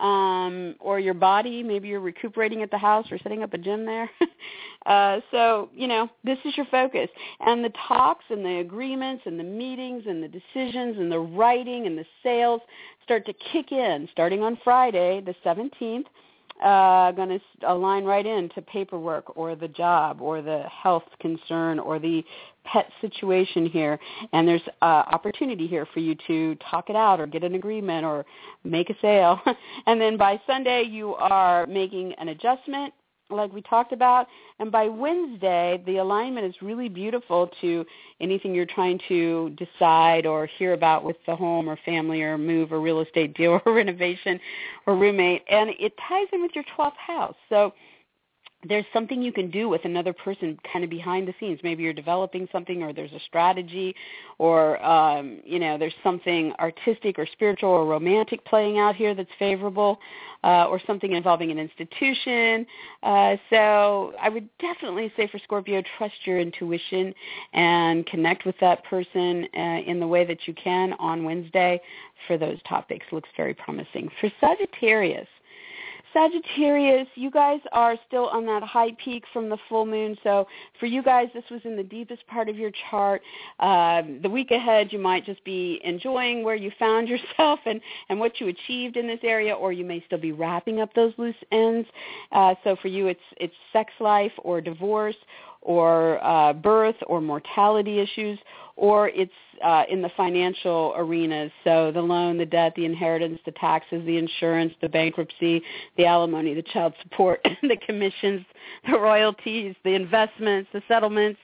or your body. Maybe you're recuperating at the house or setting up a gym there. So this is your focus. And the talks and the agreements and the meetings and the decisions and the writing and the sales start to kick in starting on Friday, the 17th. Going to align right into paperwork or the job or the health concern or the pet situation here. And there's opportunity here for you to talk it out or get an agreement or make a sale. And then by Sunday, you are making an adjustment like we talked about. And by Wednesday, the alignment is really beautiful to anything you're trying to decide or hear about with the home or family or move or real estate deal or renovation or roommate. And it ties in with your 12th house. So there's something you can do with another person kind of behind the scenes. Maybe you're developing something or there's a strategy or, there's something artistic or spiritual or romantic playing out here that's favorable or something involving an institution. So I would definitely say for Scorpio, trust your intuition and connect with that person in the way that you can on Wednesday for those topics. Looks very promising. For Sagittarius, you guys are still on that high peak from the full moon. So for you guys, this was in the deepest part of your chart. The week ahead, you might just be enjoying where you found yourself and what you achieved in this area, or you may still be wrapping up those loose ends. So for you, it's sex life or divorce or birth or mortality issues, or it's in the financial arenas, so the loan, the debt, the inheritance, the taxes, the insurance, the bankruptcy, the alimony, the child support, the commissions, the royalties, the investments, the settlements,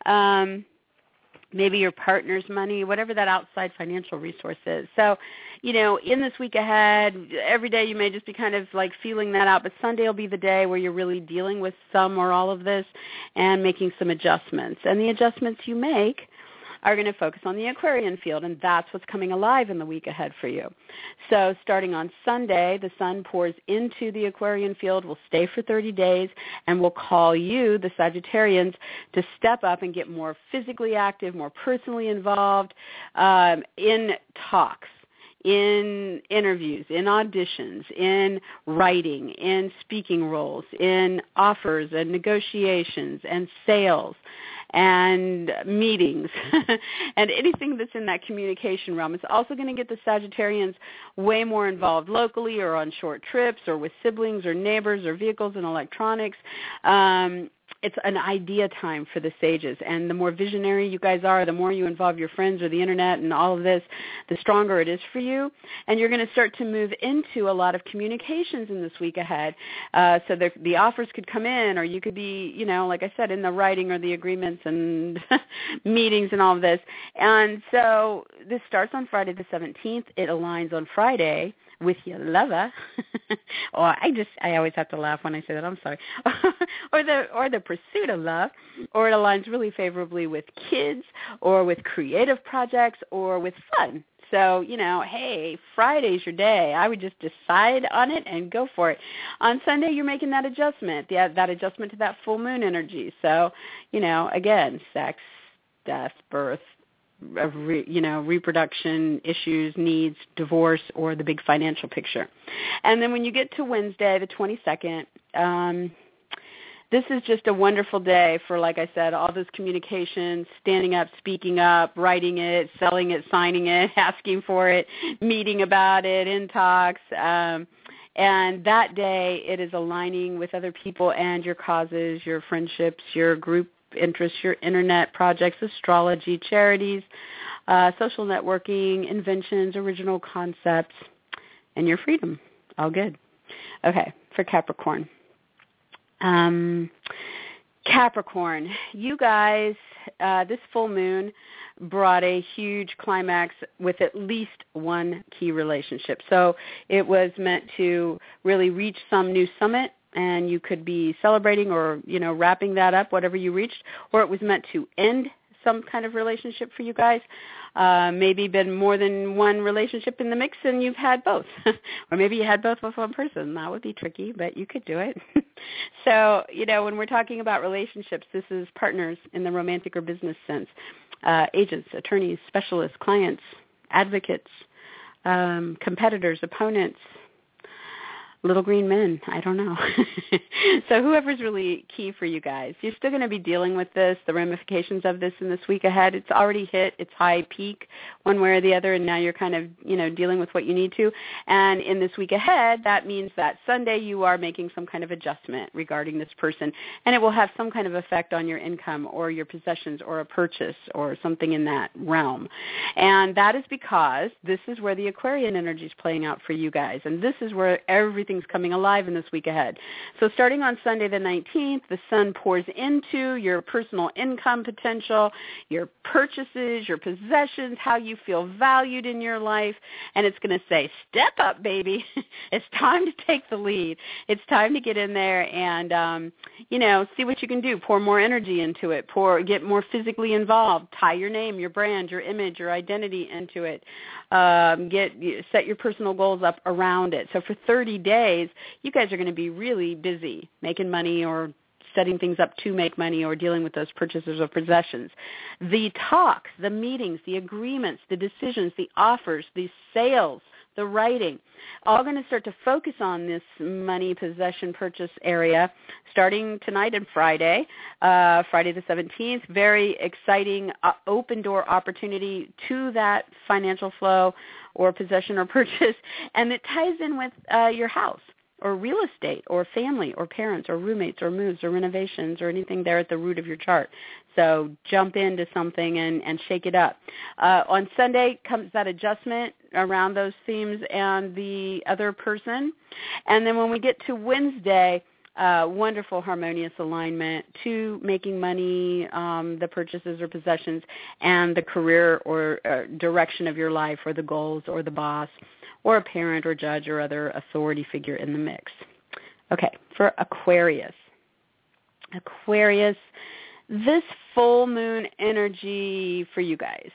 maybe your partner's money, whatever that outside financial resource is. So, in this week ahead, every day you may just be kind of like feeling that out, but Sunday will be the day where you're really dealing with some or all of this and making some adjustments. And the adjustments you make are going to focus on the Aquarian field, and that's what's coming alive in the week ahead for you. So starting on Sunday, the sun pours into the Aquarian field, will stay for 30 days, and will call you, the Sagittarians, to step up and get more physically active, more personally involved in talks, in interviews, in auditions, in writing, in speaking roles, in offers and negotiations and sales and meetings and anything that's in that communication realm. It's also going to get the Sagittarians way more involved locally or on short trips or with siblings or neighbors or vehicles and electronics. It's an idea time for the sages, and the more visionary you guys are, the more you involve your friends or the internet and all of this, the stronger it is for you. And you're going to start to move into a lot of communications in this week ahead. So the offers could come in, or you could be, like I said, in the writing or the agreements and meetings and all of this. And so this starts on Friday the 17th. It aligns on Friday with your lover. I always have to laugh when I say that. I'm sorry. or the pursuit of love, or it aligns really favorably with kids or with creative projects or with fun. So, hey, Friday's your day. I would just decide on it and go for it. On Sunday, you're making that adjustment, that adjustment to that full moon energy. So, again, sex, death, birth, reproduction issues, needs, divorce, or the big financial picture. And then when you get to Wednesday, the 22nd, this is just a wonderful day for, like I said, all those communications, standing up, speaking up, writing it, selling it, signing it, asking for it, meeting about it, in talks. And that day, it is aligning with other people and your causes, your friendships, your group interests, your internet projects, astrology, charities, social networking, inventions, original concepts, and your freedom. All good. Okay, for Capricorn. Capricorn, you guys, this full moon brought a huge climax with at least one key relationship. So it was meant to really reach some new summit, and you could be celebrating or, wrapping that up, whatever you reached, or it was meant to end some kind of relationship for you guys. Maybe been more than one relationship in the mix and you've had both. Or maybe you had both with one person. That would be tricky, but you could do it. So, when we're talking about relationships, this is partners in the romantic or business sense. Agents, attorneys, specialists, clients, advocates, competitors, opponents, little green men. I don't know. So whoever's really key for you guys. You're still going to be dealing with this, the ramifications of this in this week ahead. It's already hit its high peak one way or the other, and now you're kind of, dealing with what you need to. And in this week ahead, that means that Sunday you are making some kind of adjustment regarding this person, and it will have some kind of effect on your income or your possessions or a purchase or something in that realm. And that is because this is where the Aquarian energy is playing out for you guys, and this is where everything's coming alive in this week ahead. So starting on Sunday the 19th, the sun pours into your personal income potential, your purchases, your possessions, how you feel valued in your life, and it's going to say, step up, baby. It's time to take the lead. It's time to get in there and, see what you can do. Pour more energy into it. Get more physically involved. Tie your name, your brand, your image, your identity into it. Set your personal goals up around it. So for 30 days, you guys are going to be really busy making money or setting things up to make money or dealing with those purchases or possessions. The talks, the meetings, the agreements, the decisions, the offers, the sales, the writing, all going to start to focus on this money, possession, purchase area starting tonight and Friday, Friday the 17th. Very exciting open door opportunity to that financial flow or possession or purchase, and it ties in with your house or real estate or family or parents or roommates or moves or renovations or anything there at the root of your chart. So jump into something and shake it up. On Sunday comes that adjustment around those themes and the other person. And then when we get to Wednesday, wonderful harmonious alignment to making money, the purchases or possessions, and the career or direction of your life or the goals or the boss or a parent or judge or other authority figure in the mix. Okay, for Aquarius. Aquarius, this full moon energy for you guys.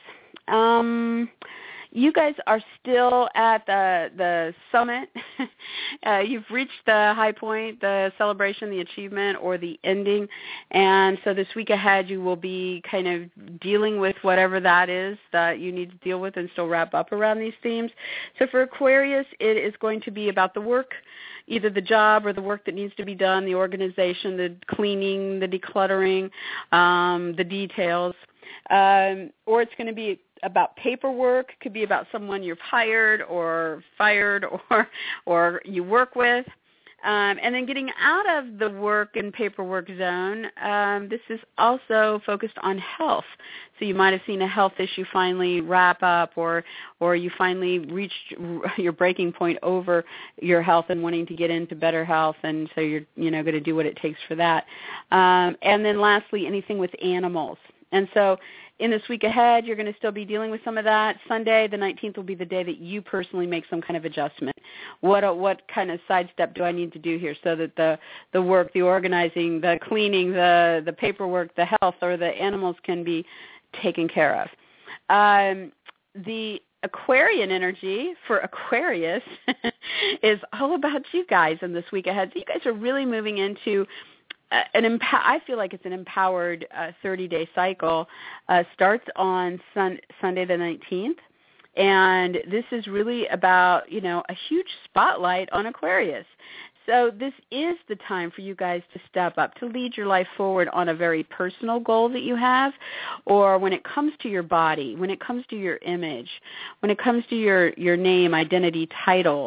You guys are still at the summit. You've reached the high point, the celebration, the achievement, or the ending. And so this week ahead, you will be kind of dealing with whatever that is that you need to deal with and still wrap up around these themes. So for Aquarius, it is going to be about the work, either the job or the work that needs to be done, the organization, the cleaning, the decluttering, the details. Or it's going to be about paperwork. Could be about someone you've hired or fired or you work with. And then getting out of the work and paperwork zone, this is also focused on health. So you might have seen a health issue finally wrap up or you finally reached your breaking point over your health and wanting to get into better health, and so you're going to do what it takes for that. And then lastly, anything with animals. And so in this week ahead, you're going to still be dealing with some of that. Sunday, the 19th, will be the day that you personally make some kind of adjustment. What kind of sidestep do I need to do here so that the work, the organizing, the cleaning, the paperwork, the health, or the animals can be taken care of? The Aquarian energy for Aquarius is all about you guys in this week ahead. So you guys are really moving into I feel like it's an empowered 30-day cycle. Starts on Sunday the 19th, and this is really about, a huge spotlight on Aquarius. So this is the time for you guys to step up, to lead your life forward on a very personal goal that you have, or when it comes to your body, when it comes to your image, when it comes to your name, identity, title,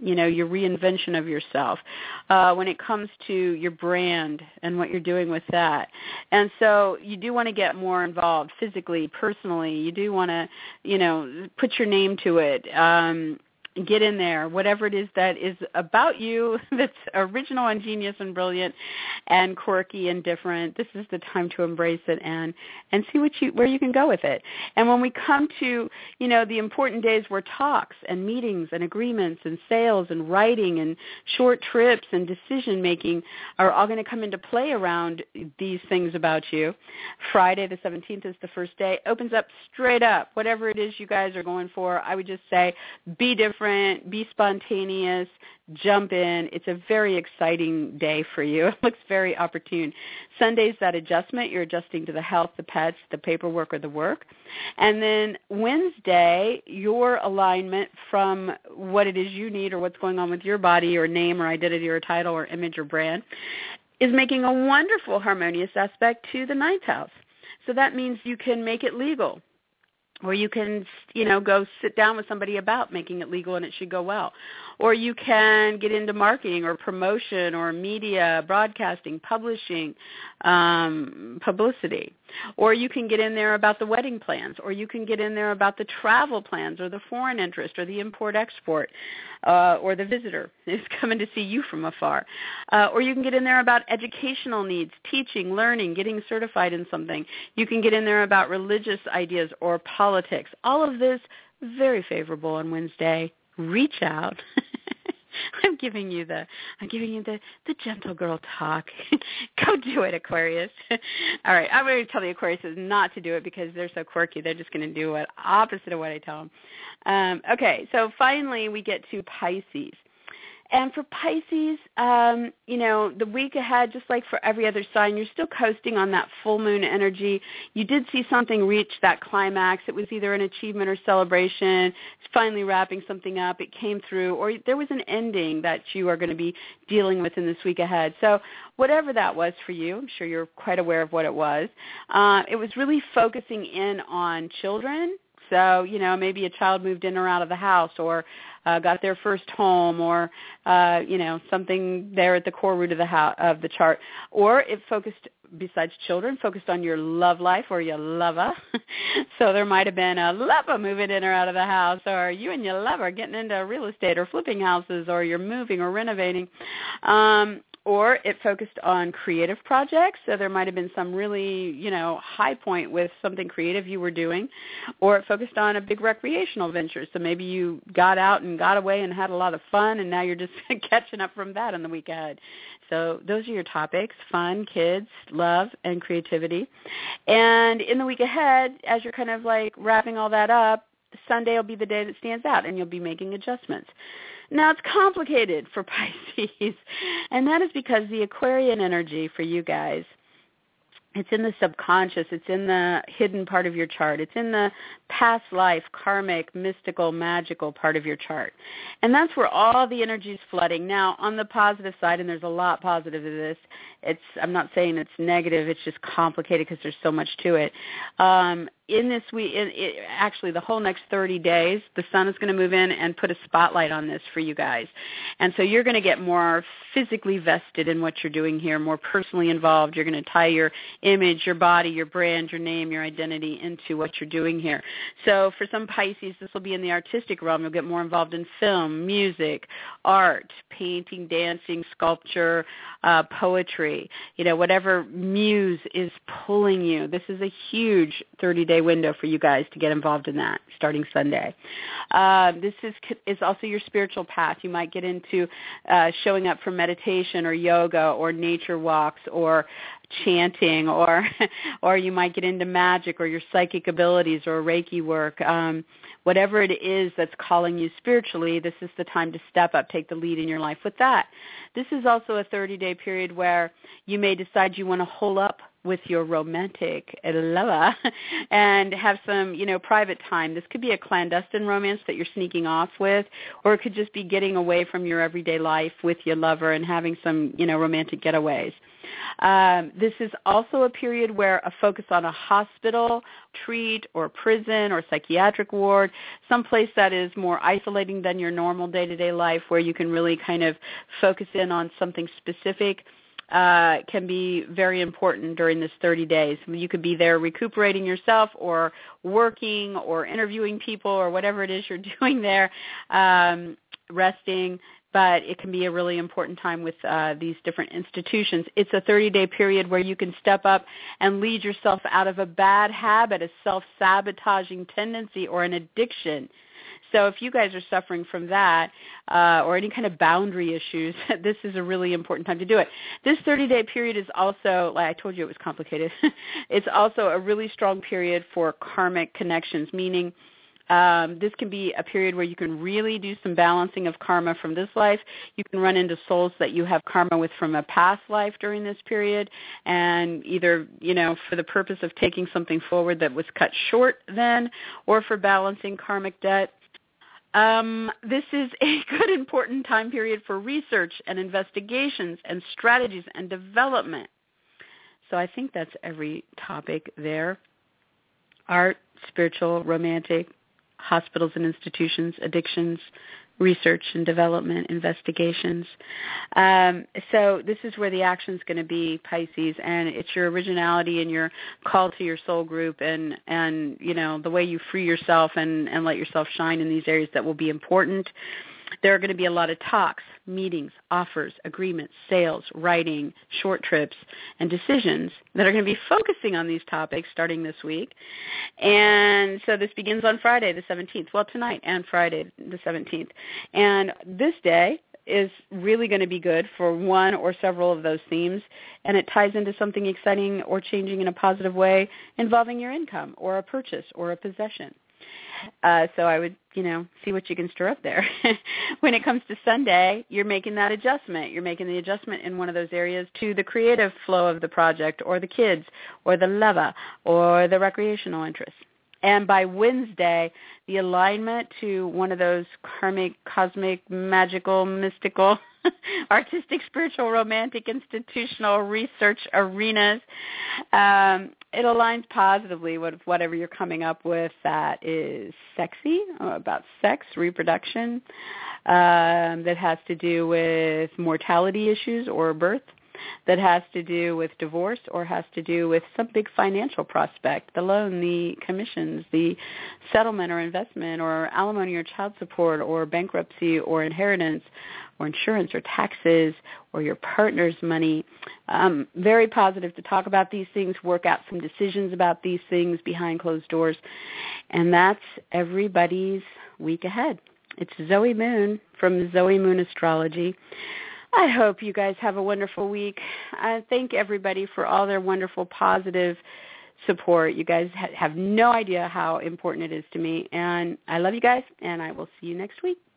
your reinvention of yourself, when it comes to your brand and what you're doing with that. And so you do want to get more involved physically, personally. You do want to, put your name to it. Get in there, whatever it is that is about you that's original and genius and brilliant and quirky and different. This is the time to embrace it and see where you can go with it. And when we come to, the important days where talks and meetings and agreements and sales and writing and short trips and decision making are all going to come into play around these things about you, Friday the 17th is the first day. Opens up straight up. Whatever it is you guys are going for, I would just say be different. Be spontaneous, jump in. It's a very exciting day for you. It looks very opportune. Sunday's that adjustment. You're adjusting to the health, the pets, the paperwork, or the work. And then Wednesday, your alignment from what it is you need or what's going on with your body or name or identity or title or image or brand is making a wonderful harmonious aspect to the ninth house. So that means you can make it legal. Or you can, go sit down with somebody about making it legal and it should go well. Or you can get into marketing or promotion or media, broadcasting, publishing, publicity. Or you can get in there about the wedding plans. Or you can get in there about the travel plans or the foreign interest or the import-export or the visitor is coming to see you from afar. Or you can get in there about educational needs, teaching, learning, getting certified in something. You can get in there about religious ideas or politics. All of this, very favorable on Wednesday. Reach out. I'm giving you the gentle girl talk. Go do it, Aquarius. All right, I'm going to tell the Aquariuses not to do it because they're so quirky. They're just going to do it opposite of what I tell them. Okay, so finally we get to Pisces. And for Pisces, the week ahead, just like for every other sign, you're still coasting on that full moon energy. You did see something reach that climax. It was either an achievement or celebration. It's finally wrapping something up. It came through. Or there was an ending that you are going to be dealing with in this week ahead. So whatever that was for you, I'm sure you're quite aware of what it was. It was really focusing in on children. So, maybe a child moved in or out of the house or got their first home or, something there at the core root of the chart. Or it focused, besides children, focused on your love life or your lover. So there might have been a lover moving in or out of the house, or you and your lover getting into real estate or flipping houses, or you're moving or renovating. Or it focused on creative projects, so there might have been some really, high point with something creative you were doing. Or it focused on a big recreational venture, so maybe you got out and got away and had a lot of fun, and now you're just catching up from that in the week ahead. So those are your topics: fun, kids, love, and creativity. And in the week ahead, as you're kind of like wrapping all that up, Sunday will be the day that stands out, and you'll be making adjustments. Now, it's complicated for Pisces, and that is because the Aquarian energy for you guys, it's in the subconscious. It's in the hidden part of your chart. It's in the past life, karmic, mystical, magical part of your chart. And that's where all the energy is flooding. Now, on the positive side, and there's a lot positive to this, I'm not saying it's negative. It's just complicated because there's so much to it. In this week, actually the whole next 30 days, the sun is going to move in and put a spotlight on this for you guys. And so you're going to get more physically vested in what you're doing here, more personally involved. You're going to tie your image, your body, your brand, your name, your identity into what you're doing here. So for some Pisces, this will be in the artistic realm. You'll get more involved in film, music, art, painting, dancing, sculpture, poetry, whatever muse is pulling you. This is a huge 30-day window for you guys to get involved in that starting Sunday. This is also your spiritual path. You might get into showing up for meditation or yoga or nature walks or chanting, or you might get into magic or your psychic abilities or Reiki work. Whatever it is that's calling you spiritually, this is the time to step up, take the lead in your life with that. This is also a 30-day period where you may decide you want to hole up with your romantic lover and have some, private time. This could be a clandestine romance that you're sneaking off with, or it could just be getting away from your everyday life with your lover and having some, romantic getaways. This is also a period where a focus on a hospital, retreat, or prison or psychiatric ward, someplace that is more isolating than your normal day-to-day life, where you can really kind of focus in on something specific, can be very important during this 30 days. You could be there recuperating yourself or working or interviewing people or whatever it is you're doing there, resting. But it can be a really important time with these different institutions. It's a 30-day period where you can step up and lead yourself out of a bad habit, a self-sabotaging tendency, or an addiction. So if you guys are suffering from that or any kind of boundary issues, this is a really important time to do it. This 30-day period is also, like I told you it was complicated, it's also a really strong period for karmic connections, meaning this can be a period where you can really do some balancing of karma from this life. You can run into souls that you have karma with from a past life during this period, and either, for the purpose of taking something forward that was cut short then, or for balancing karmic debt. This is a good, important time period for research and investigations and strategies and development. So I think that's every topic there. Art, spiritual, romantic, hospitals and institutions, addictions, research and development, investigations. So this is where the action is going to be, Pisces, and it's your originality and your call to your soul group and the way you free yourself and let yourself shine in these areas that will be important. There are going to be a lot of talks, meetings, offers, agreements, sales, writing, short trips, and decisions that are going to be focusing on these topics starting this week. And so this begins on Friday the 17th. Well, tonight and Friday the 17th. And this day is really going to be good for one or several of those themes, and it ties into something exciting or changing in a positive way involving your income or a purchase or a possession. So I would, see what you can stir up there. When it comes to Sunday, you're making that adjustment. You're making the adjustment in one of those areas to the creative flow of the project or the kids or the lover or the recreational interests. And by Wednesday, the alignment to one of those karmic, cosmic, magical, mystical, artistic, spiritual, romantic, institutional research arenas, it aligns positively with whatever you're coming up with that is sexy, about sex, reproduction, that has to do with mortality issues or birth, that has to do with divorce, or has to do with some big financial prospect, the loan, the commissions, the settlement or investment, or alimony or child support, or bankruptcy or inheritance, or insurance or taxes, or your partner's money. Very positive to talk about these things, work out some decisions about these things behind closed doors. And that's everybody's week ahead. It's Zoe Moon from Zoe Moon Astrology. I hope you guys have a wonderful week. I thank everybody for all their wonderful, positive support. You guys have no idea how important it is to me. And I love you guys, and I will see you next week.